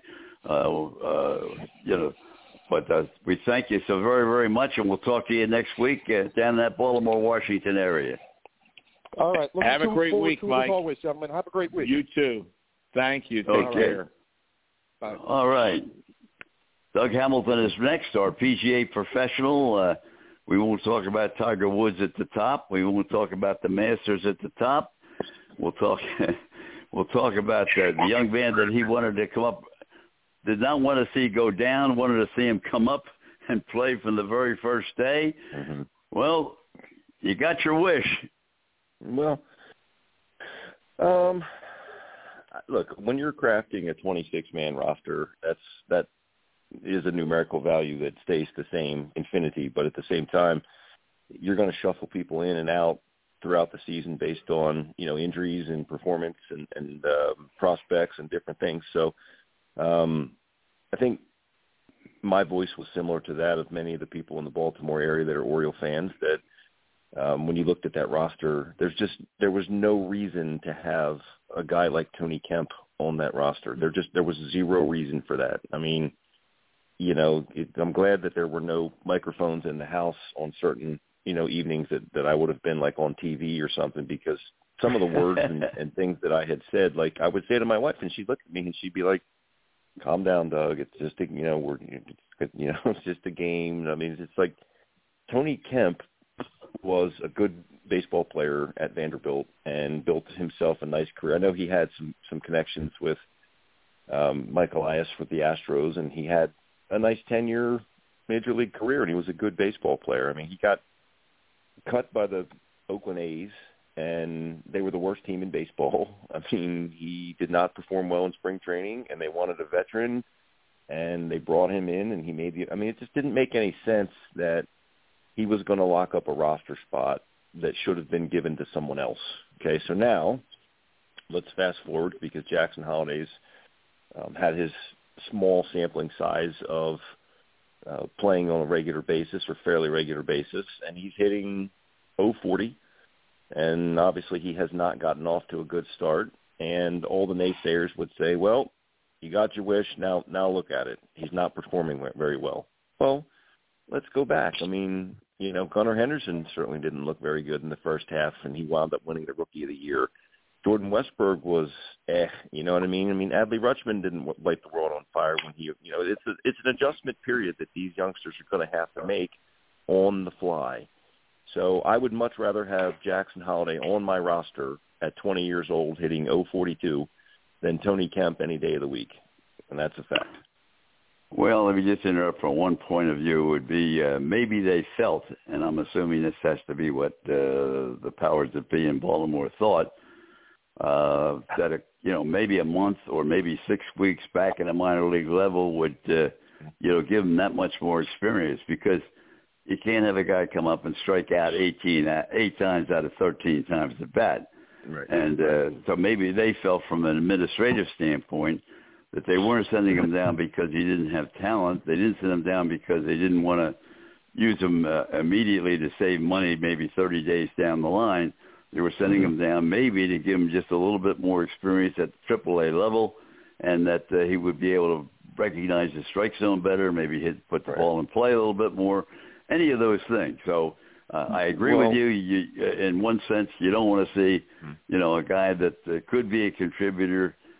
But we thank you so very, very much, and we'll talk to you next week down in that Baltimore, Washington area.
All right.
Have a great week, Mike.
As always, gentlemen. Have a great week.
You too. Thank you. Take care.
Bye.
All right. Doug Hamilton is next, our PGA professional. We won't talk about Tiger Woods at the top. We won't talk about the Masters at the top. We'll talk about the young man that he wanted to come up, did not want to see go down, wanted to see him come up and play from the very first day.
Mm-hmm.
Well, you got your wish.
Well, look, when you're crafting a 26-man roster, that is a numerical value that stays the same, infinity, but at the same time, you're going to shuffle people in and out throughout the season based on, injuries and performance and prospects and different things. So I think my voice was similar to that of many of the people in the Baltimore area that are Oriole fans, that when you looked at that roster, there was no reason to have a guy like Tony Kemp on that roster. There was zero reason for that. I mean, I'm glad that there were no microphones in the house on certain evenings that I would have been like on TV or something, because some of the words and things that I had said, like I would say to my wife, and she'd look at me and she'd be like, "Calm down, Doug. It's just it's just a game." I mean, it's like Tony Kemp was a good baseball player at Vanderbilt and built himself a nice career. I know he had some connections with Mike Elias with the Astros, and he had a nice 10-year major league career, and he was a good baseball player. I mean, he got cut by the Oakland A's, and they were the worst team in baseball. I mean, he did not perform well in spring training, and they wanted a veteran, and they brought him in, and he made it just didn't make any sense that he was going to lock up a roster spot that should have been given to someone else. Okay, so now let's fast forward, because Jackson Holliday's had his small sampling size of playing on a regular basis or fairly regular basis, and he's hitting 040, and obviously he has not gotten off to a good start, and all the naysayers would say, well, you got your wish, now look at it. He's not performing very well. Well, let's go back. I mean, Gunnar Henderson certainly didn't look very good in the first half, and he wound up winning the Rookie of the Year. Jordan Westberg was you know what I mean? I mean, Adley Rutschman didn't light the world on fire when he, it's an adjustment period that these youngsters are going to have to make on the fly. So I would much rather have Jackson Holliday on my roster at 20 years old hitting 042 than Tony Kemp any day of the week, and that's a fact.
Well, let me just interrupt from one point of view. Would be maybe they felt, and I'm assuming this has to be what the powers that be in Baltimore thought, that maybe a month or maybe 6 weeks back at a minor league level would give them that much more experience, because you can't have a guy come up and strike out 8 times out of 13 times at bat.
Right.
And so maybe they felt from an administrative standpoint that they weren't sending him down because he didn't have talent. They didn't send him down because they didn't want to use him immediately to save money maybe 30 days down the line. They were sending him down maybe to give him just a little bit more experience at the AAA level, and that he would be able to recognize the strike zone better, maybe put the ball in play a little bit more, any of those things. So I agree with you. In one sense, you don't want to see, a guy that could be a contributor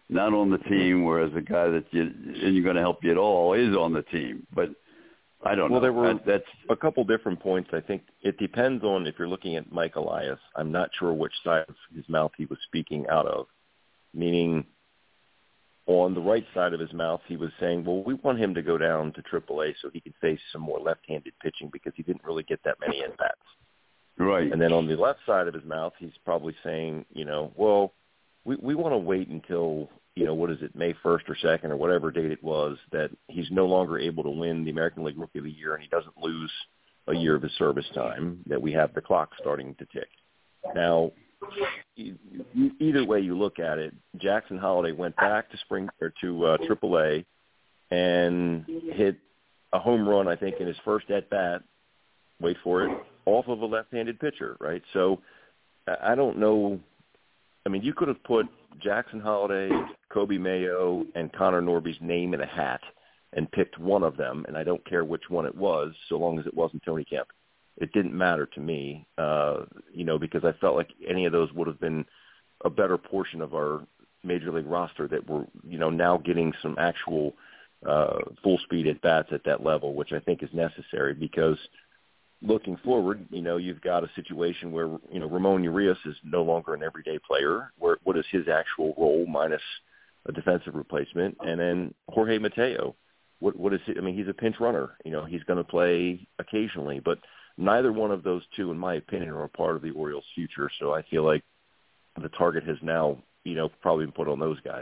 not on the team, whereas a guy that isn't going to help you at all is on the team. But I don't know.
Well, there were
that's
a couple different points. I think it depends on if you're looking at Mike Elias. I'm not sure which side of his mouth he was speaking out of, meaning on the right side of his mouth, he was saying, well, we want him to go down to AAA so he can face some more left-handed pitching because he didn't really get that many at-bats.
Right.
And then on the left side of his mouth, he's probably saying, well, we want to wait until, what is it, May 1st or 2nd or whatever date it was, that he's no longer able to win the American League Rookie of the Year and he doesn't lose a year of his service time, that we have the clock starting to tick. Now, either way you look at it, Jackson Holliday went back to AAA and hit a home run, I think, in his first at-bat, wait for it, off of a left-handed pitcher, right? So I don't know. I mean, you could have put Jackson Holliday, Kobe Mayo, and Connor Norby's name in a hat and picked one of them, and I don't care which one it was, so long as it wasn't Tony Kemp. It didn't matter to me, because I felt like any of those would have been a better portion of our major league roster that were, now getting some actual full speed at bats at that level, which I think is necessary because looking forward, you've got a situation where, Ramon Urias is no longer an everyday player. What is his actual role minus a defensive replacement? And then Jorge Mateo, what is it? I mean, he's a pinch runner. He's going to play occasionally, but neither one of those two, in my opinion, are a part of the Orioles' future. So I feel like the target has now, probably been put on those guys.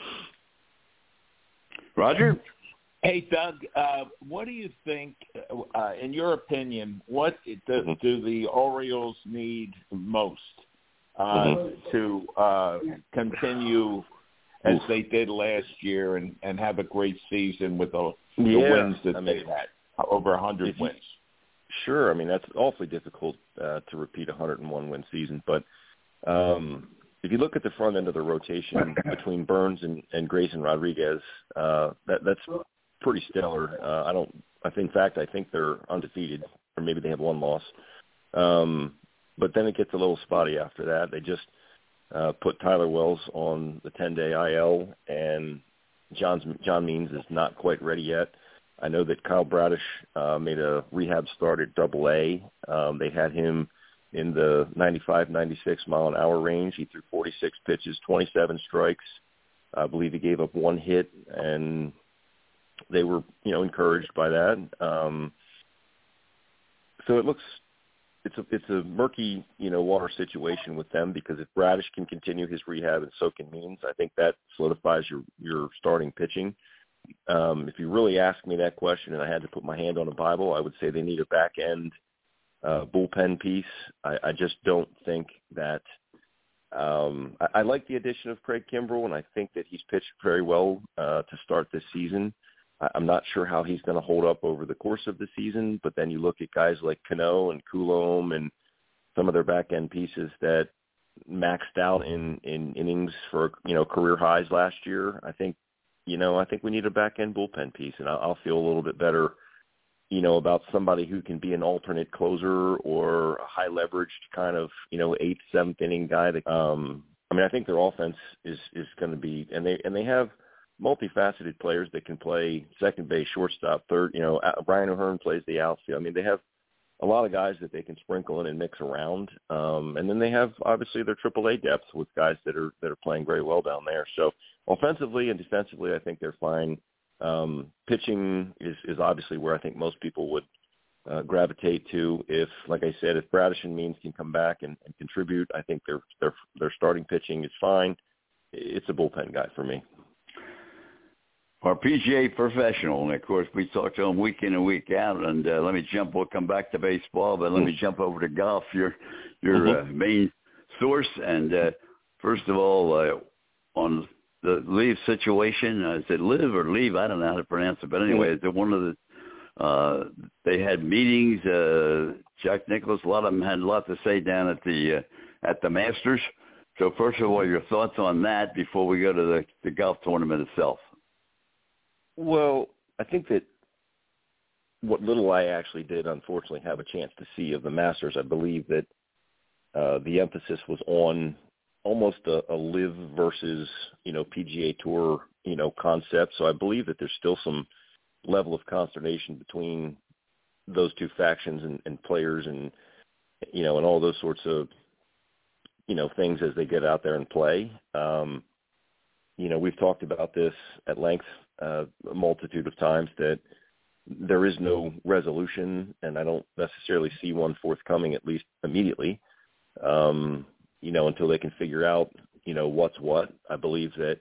Roger?
Hey, Doug, what do you think, in your opinion, what do the Orioles need most to continue as they did last year and have a great season with the wins that they had, over 100 wins?
Sure. I mean, that's awfully difficult to repeat a 101-win season. But if you look at the front end of the rotation between Burns and Grayson Rodriguez, that's pretty stellar. I think they're undefeated, or maybe they have one loss. But then it gets a little spotty after that. They just put Tyler Wells on the 10-day IL, and John Means is not quite ready yet. I know that Kyle Bradish made a rehab start at AA. They had him in the 95, 96 mile-an-hour range. He threw 46 pitches, 27 strikes. I believe he gave up one hit, and they were, encouraged by that. So it's a murky, water situation with them because if Bradish can continue his rehab and so can Means, I think that solidifies your starting pitching. If you really ask me that question and I had to put my hand on a Bible, I would say they need a back-end bullpen piece. I just don't think that I like the addition of Craig Kimbrell, and I think that he's pitched very well to start this season. I'm not sure how he's going to hold up over the course of the season, but then you look at guys like Cano and Coulombe and some of their back-end pieces that maxed out in innings for, career highs last year. I think we need a back-end bullpen piece, and I'll feel a little bit better, about somebody who can be an alternate closer or a high-leveraged kind of, 8th, 7th inning guy. I think their offense is going to be – and they have multifaceted players that can play second base, shortstop, third. Brian O'Hearn plays the outfield. I mean, they have a lot of guys that they can sprinkle in and mix around. And then they have, obviously, their AAA depth with guys that are playing very well down there. So offensively and defensively, I think they're fine. Pitching is obviously where I think most people would gravitate to. If, like I said, if Bradish and Means can come back and contribute, I think their starting pitching is fine. It's a bullpen guy for me.
Our PGA professional, and of course we talk to him week in and week out. And we'll come back to baseball, but let me jump over to golf. Your main source. And first of all, on the Leave situation, is it Live or Leave? I don't know how to pronounce it, but anyway, is it one of the? They had meetings. Jack Nicklaus, a lot of them had a lot to say down at the Masters. So first of all, your thoughts on that before we go to the golf tournament itself.
Well, I think that what little I actually did, unfortunately, have a chance to see of the Masters, I believe that the emphasis was on almost a live versus, PGA Tour, concept. So I believe that there's still some level of consternation between those two factions and players and, and all those sorts of, things as they get out there and play. We've talked about this at length a multitude of times that there is no resolution, and I don't necessarily see one forthcoming, at least immediately, until they can figure out, what's what. I believe that,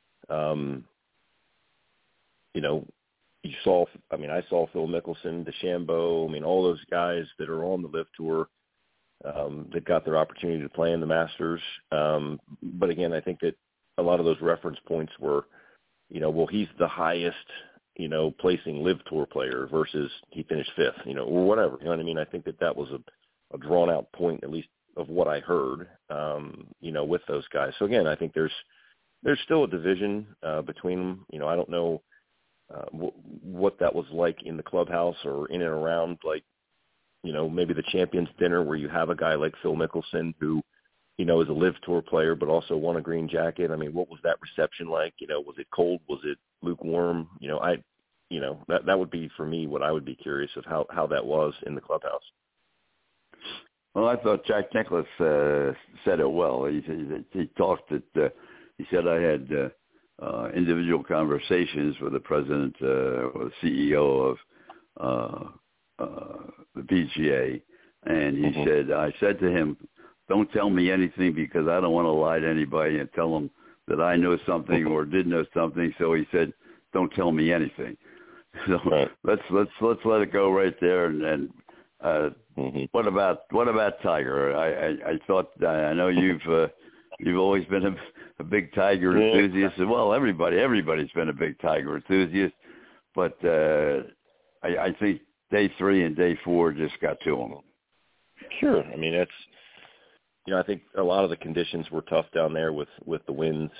I saw Phil Mickelson, DeChambeau, all those guys that are on the LIV Tour that got their opportunity to play in the Masters. But again, I think that a lot of those reference points were, he's the highest, placing LIV Tour player versus he finished fifth, or whatever. You know what I mean? I think that was a drawn out point, at least of what I heard, with those guys. So again, I think there's still a division between them. I don't know what that was like in the clubhouse or in and around, like, maybe the Champions Dinner where you have a guy like Phil Mickelson who, is a LIV Tour player but also won a green jacket. What was that reception like? Was it cold? Was it lukewarm? That would be, for me, what I would be curious of how that was in the clubhouse.
Well, I thought Jack Nicklaus said it well. He talked that he said I had individual conversations with the president or the CEO of the PGA, and he said, I said to him, don't tell me anything because I don't want to lie to anybody and tell them that I know something or did know something. So he said, don't tell me anything. So let's let it go right there. And what about Tiger? I thought, I know you've always been a big Tiger enthusiast. Well, everybody's been a big Tiger enthusiast, but I think day 3 and day 4 just got to him.
Sure. That's, I think a lot of the conditions were tough down there with the winds.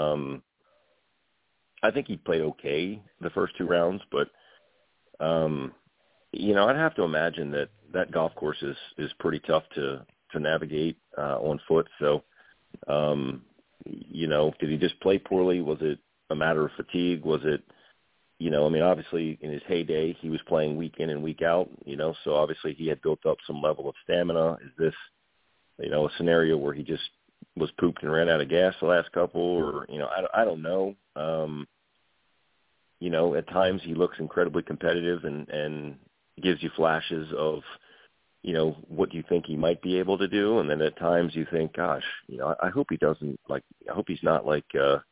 I think he played okay the first 2 rounds, but, I'd have to imagine that golf course is pretty tough to navigate on foot. So, did he just play poorly? Was it a matter of fatigue? Was it, obviously in his heyday, he was playing week in and week out, so obviously he had built up some level of stamina. Is this, a scenario where he just was pooped and ran out of gas the last couple, or, I don't know. At times he looks incredibly competitive and gives you flashes of, what you think he might be able to do. And then at times you think, gosh, I hope he doesn't I hope he's not like,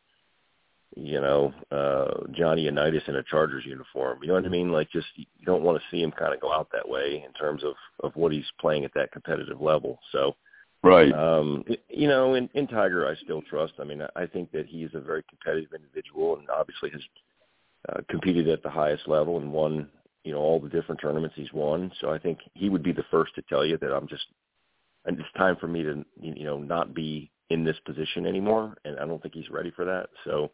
Johnny Unitas in a Chargers uniform. You know what I mean? Like, just, you don't want to see him kind of go out that way in terms of what he's playing at that competitive level. So,
right.
In Tiger, I still trust. I think that he's a very competitive individual and obviously has competed at the highest level and won, all the different tournaments he's won. So I think he would be the first to tell you that it's time for me to, not be in this position anymore. And I don't think he's ready for that. So,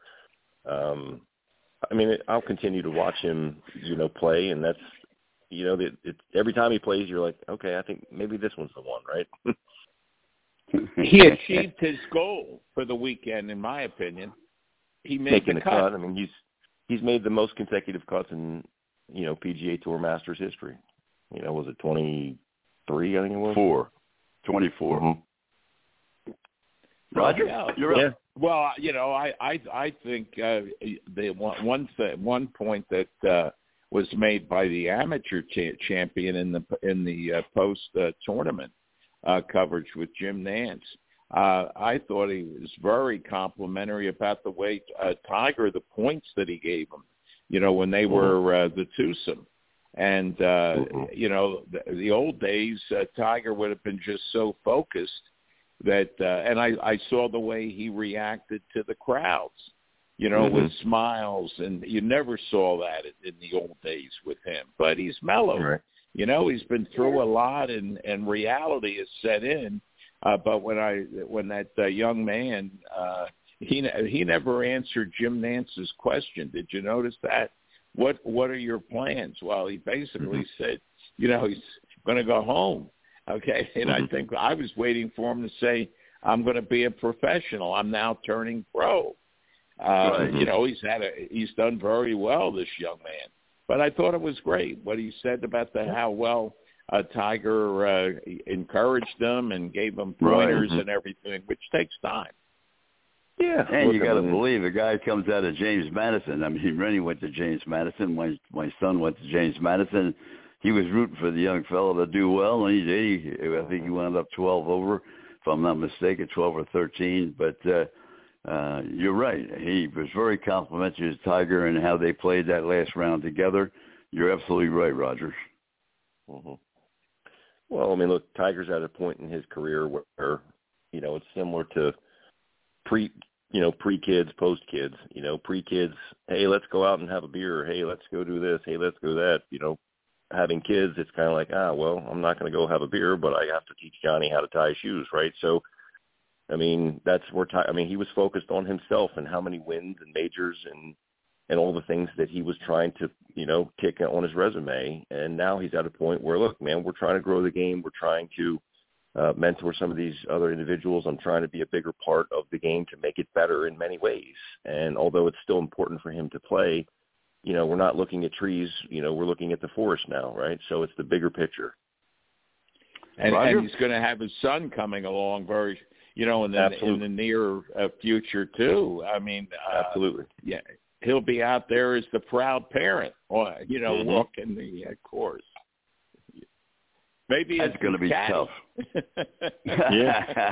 I'll continue to watch him, play. And that's, every time he plays, you're like, okay, I think maybe this one's the one, right?
He achieved his goal for the weekend, in my opinion. He made the cut.
He's made the most consecutive cuts in, PGA Tour Masters history. Was it 23? I think it was 24.
Mm-hmm. Roger, you're right.
Yeah. Well, I think the one point that was made by the amateur champion in the post tournament coverage with Jim Nantz. I thought he was very complimentary about the way Tiger, the points that he gave him, when they were the twosome. And, the old days, Tiger would have been just so focused that, and I saw the way he reacted to the crowds, with smiles, and you never saw that in the old days with him. But he's mellow.
Right.
He's been through a lot, and reality has set in. But when that young man, he never answered Jim Nantz's question. Did you notice that? What are your plans? Well, he basically said, he's going to go home. Okay, and I think I was waiting for him to say, I'm going to be a professional. I'm now turning pro.
Right.
You know, he's done very well, this young man. But I thought it was great what he said about how well Tiger encouraged them and gave them pointers and everything, which takes time.
Yeah, and you got to believe a guy comes out of James Madison. I mean, Rennie went to James Madison. My son went to James Madison. He was rooting for the young fellow to do well, and he did. I think he wound up 12 over, if I'm not mistaken, 12 or 13. But you're right. He was very complimentary to Tiger and how they played that last round together. You're absolutely right, Roger.
Mm-hmm. Well, I mean, look, Tiger's at a point in his career where, you know, it's similar to pre-kids, post-kids. You know, pre-kids, hey, let's go out and have a beer. Hey, let's go do this. Hey, let's go that. You know, having kids, it's kind of like, well, I'm not going to go have a beer, but I have to teach Johnny how to tie his shoes, right? So, I mean, that's where he was focused on himself and how many wins and majors and all the things that he was trying to, you know, tick on his resume. And now he's at a point where, look, man, we're trying to grow the game. We're trying to mentor some of these other individuals. I'm trying to be a bigger part of the game to make it better in many ways. And although it's still important for him to play, you know, we're not looking at trees, you know, we're looking at the forest now, right? So it's the bigger picture.
And he's going to have his son coming along very, you know, in the near future too. I mean,
absolutely.
Yeah, he'll be out there as the proud parent, you know, walking the course. Maybe
that's going to be tough.
Yeah,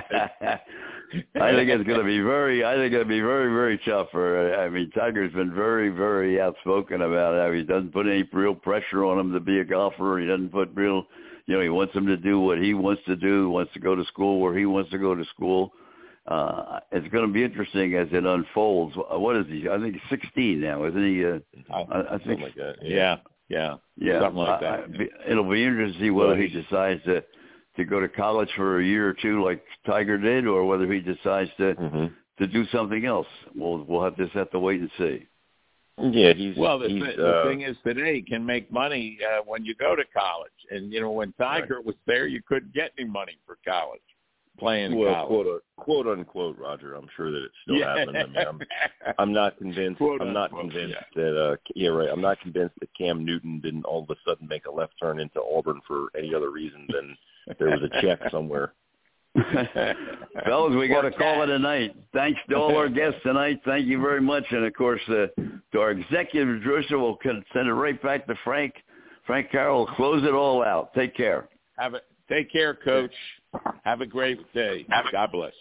I think it's going to be very, very tough for. I mean, Tiger's been very, very outspoken about it. He doesn't put any real pressure on him to be a golfer. He doesn't put real, you know, he wants him to do what he wants to do. He wants to go to school where he wants to go to school. It's going to be interesting as it unfolds. What is he? I think he's 16 now, isn't he? I think
like that.
Yeah. Something like that.
It'll be interesting to see whether he decides to go to college for a year or two like Tiger did, or whether he decides to do something else. We'll just have to wait and see.
Yeah,
the thing is today you can make money when you go to college, and you know when Tiger was there, you couldn't get any money for college. Playing college.
Quote unquote, Roger. I'm sure that it's still happening. I mean, I'm not convinced. I'm not convinced that. I'm not convinced that Cam Newton didn't all of a sudden make a left turn into Auburn for any other reason than there was a check somewhere.
Fellas, we got to call it a night. Thanks to all our guests tonight. Thank you very much, and of course to our executive producer. We'll send it right back to Frank. Frank Carroll will close it all out. Take care.
Take care, Coach. Have a great day. God bless.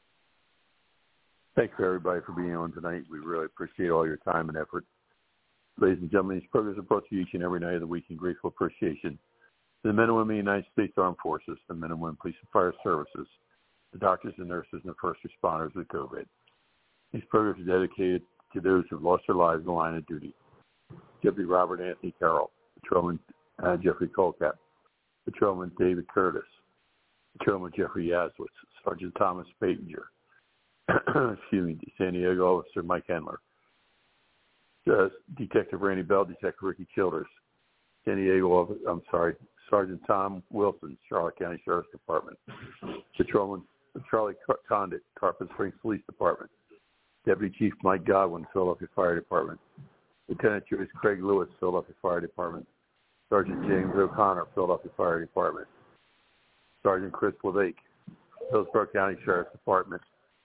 Thanks for everybody for being on tonight. We really appreciate all your time and effort. Ladies and gentlemen, these programs are brought to you each and every night of the week in grateful appreciation to the men and women of the United States Armed Forces, the men and women police and fire services, the doctors and nurses, and the first responders with COVID. These programs are dedicated to those who have lost their lives in the line of duty. Deputy Robert Anthony Carroll, Patrolman Jeffrey Colcap, Patrolman David Curtis, Patrolman Jeffrey Yazwitz, Sergeant Thomas Spatinger, San Diego Officer Mike Hendler, Detective Randy Bell, Detective Ricky Childers, Sergeant Tom Wilson, Charlotte County Sheriff's Department, Patrolman Charlie Condit, Tarpon Springs Police Department, Deputy Chief Mike Godwin, Philadelphia Fire Department, Lieutenant Joyce Craig Lewis, Philadelphia Fire Department, Sergeant James O'Connor, Philadelphia Fire Department, Sergeant Chris Levake, Hillsborough County Sheriff's Department,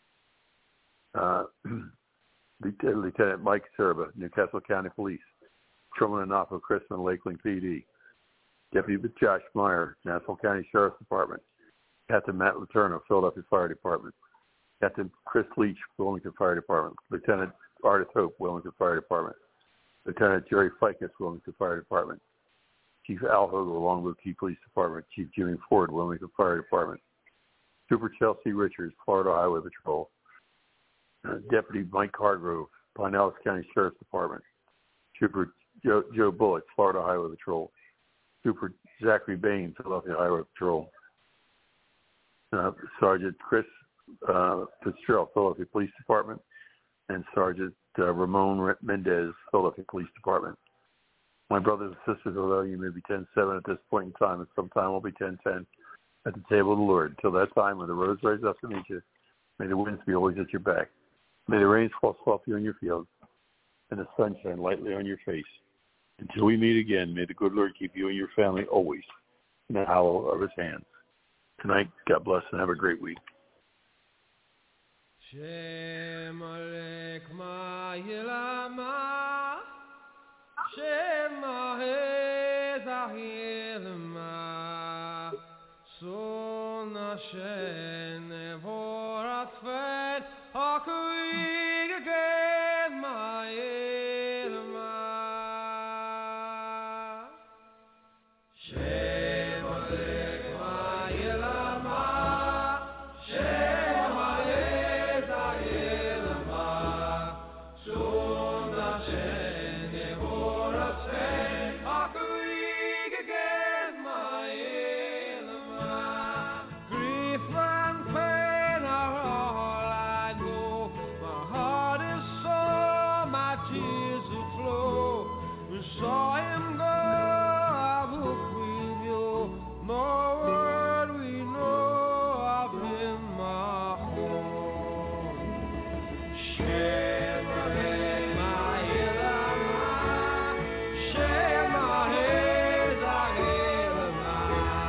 Lieutenant Mike Serba, Newcastle County Police, Patrolman Annapo Crispin, Lakeland PD, Deputy Josh Meyer, Nassau County Sheriff's Department, Captain Matt Letourneau, Philadelphia Fire Department, Captain Chris Leach, Wilmington Fire Department, Lieutenant Artis Hope, Wilmington Fire Department, Lieutenant Jerry Ficus, Wilmington Fire Department, Chief Al Hogle, Longwood Key Police Department, Chief Jimmy Ford, Wilmington Fire Department, Super Chelsea Richards, Florida Highway Patrol, Deputy Mike Hargrove, Pinellas County Sheriff's Department, Trooper Joe Bullock, Florida Highway Patrol, Trooper Zachary Bain, Philadelphia Highway Patrol, Sergeant Chris Fitzgerald, Philadelphia Police Department, and Sergeant Ramon Mendez, Philadelphia Police Department. My brothers and sisters, although you may be 10-7 at this point in time, and sometime we'll be 10-10 at the table of the Lord. Until that time, when the roads rise up to meet you, May the winds be always at your back. May the rains fall softly on your fields and the sun shine lightly on your face. Until we meet again, may the good Lord keep you and your family always in the hollow of his hands. Tonight, God bless and have a great week.
Shem Alekma Yilama Shem Ahezahilma Sona Shen Evorat Fed Hakuig again my Ilma Shem Alekma Yilama Shem Ahezahilma Sona Shen Evorat Fed Hakuig again my Ilma Grief and pain are all I know. My heart is sore, my tears will flow. We saw him go, I look with you. No word we know of him, my home. Shem Alekma Yilama, Shem Ahezahilma,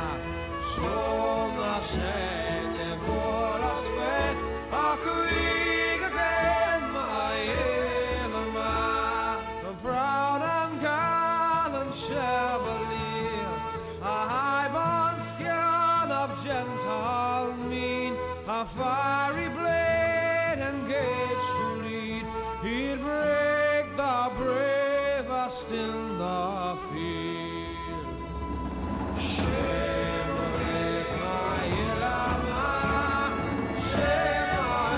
Sona Shen Evorat Fed Hakuig again my Ilma. A proud and gallant chevalier, a high-born scion of gentle mien, a fiery blade engaged to lead, he'd break the bravest in the field. Shem Alekma Yilama, Shem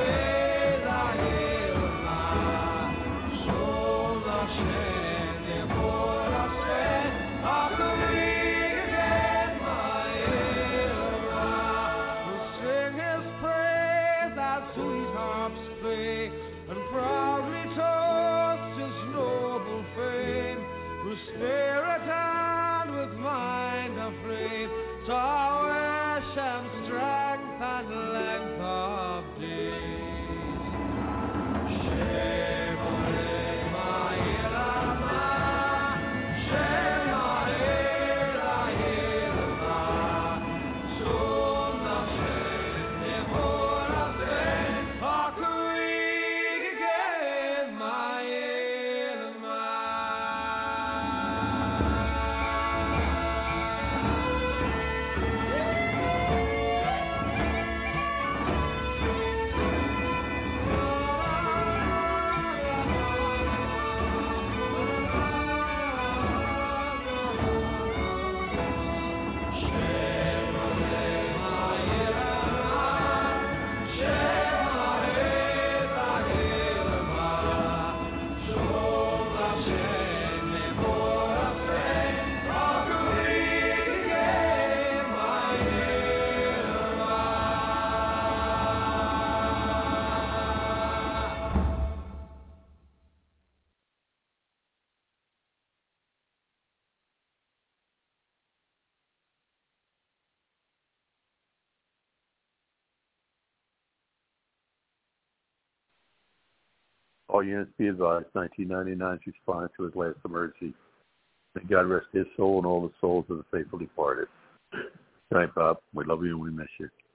Ahezahilma, Sona Shen Evorat Fed Hakuig again my Ilma. We'll sing his praise as sweet harps play, and proudly toast his noble fame. We'll stare at hand with mind aflame, Tawish and strength and length of days. Shem Alekma Yilama, Shem Ahezahilma, Sona Shen Evorat Fed Hakuig again my Ilma. Shem Alekma Yilama, Shem Ahezahilma, Sona Shen Evorat Fed Hakuig again my Ilma.
All units be advised, 1999's response to his last emergency. May God rest his soul and all the souls of the faithful departed. Good night, Bob. We love you and we miss you.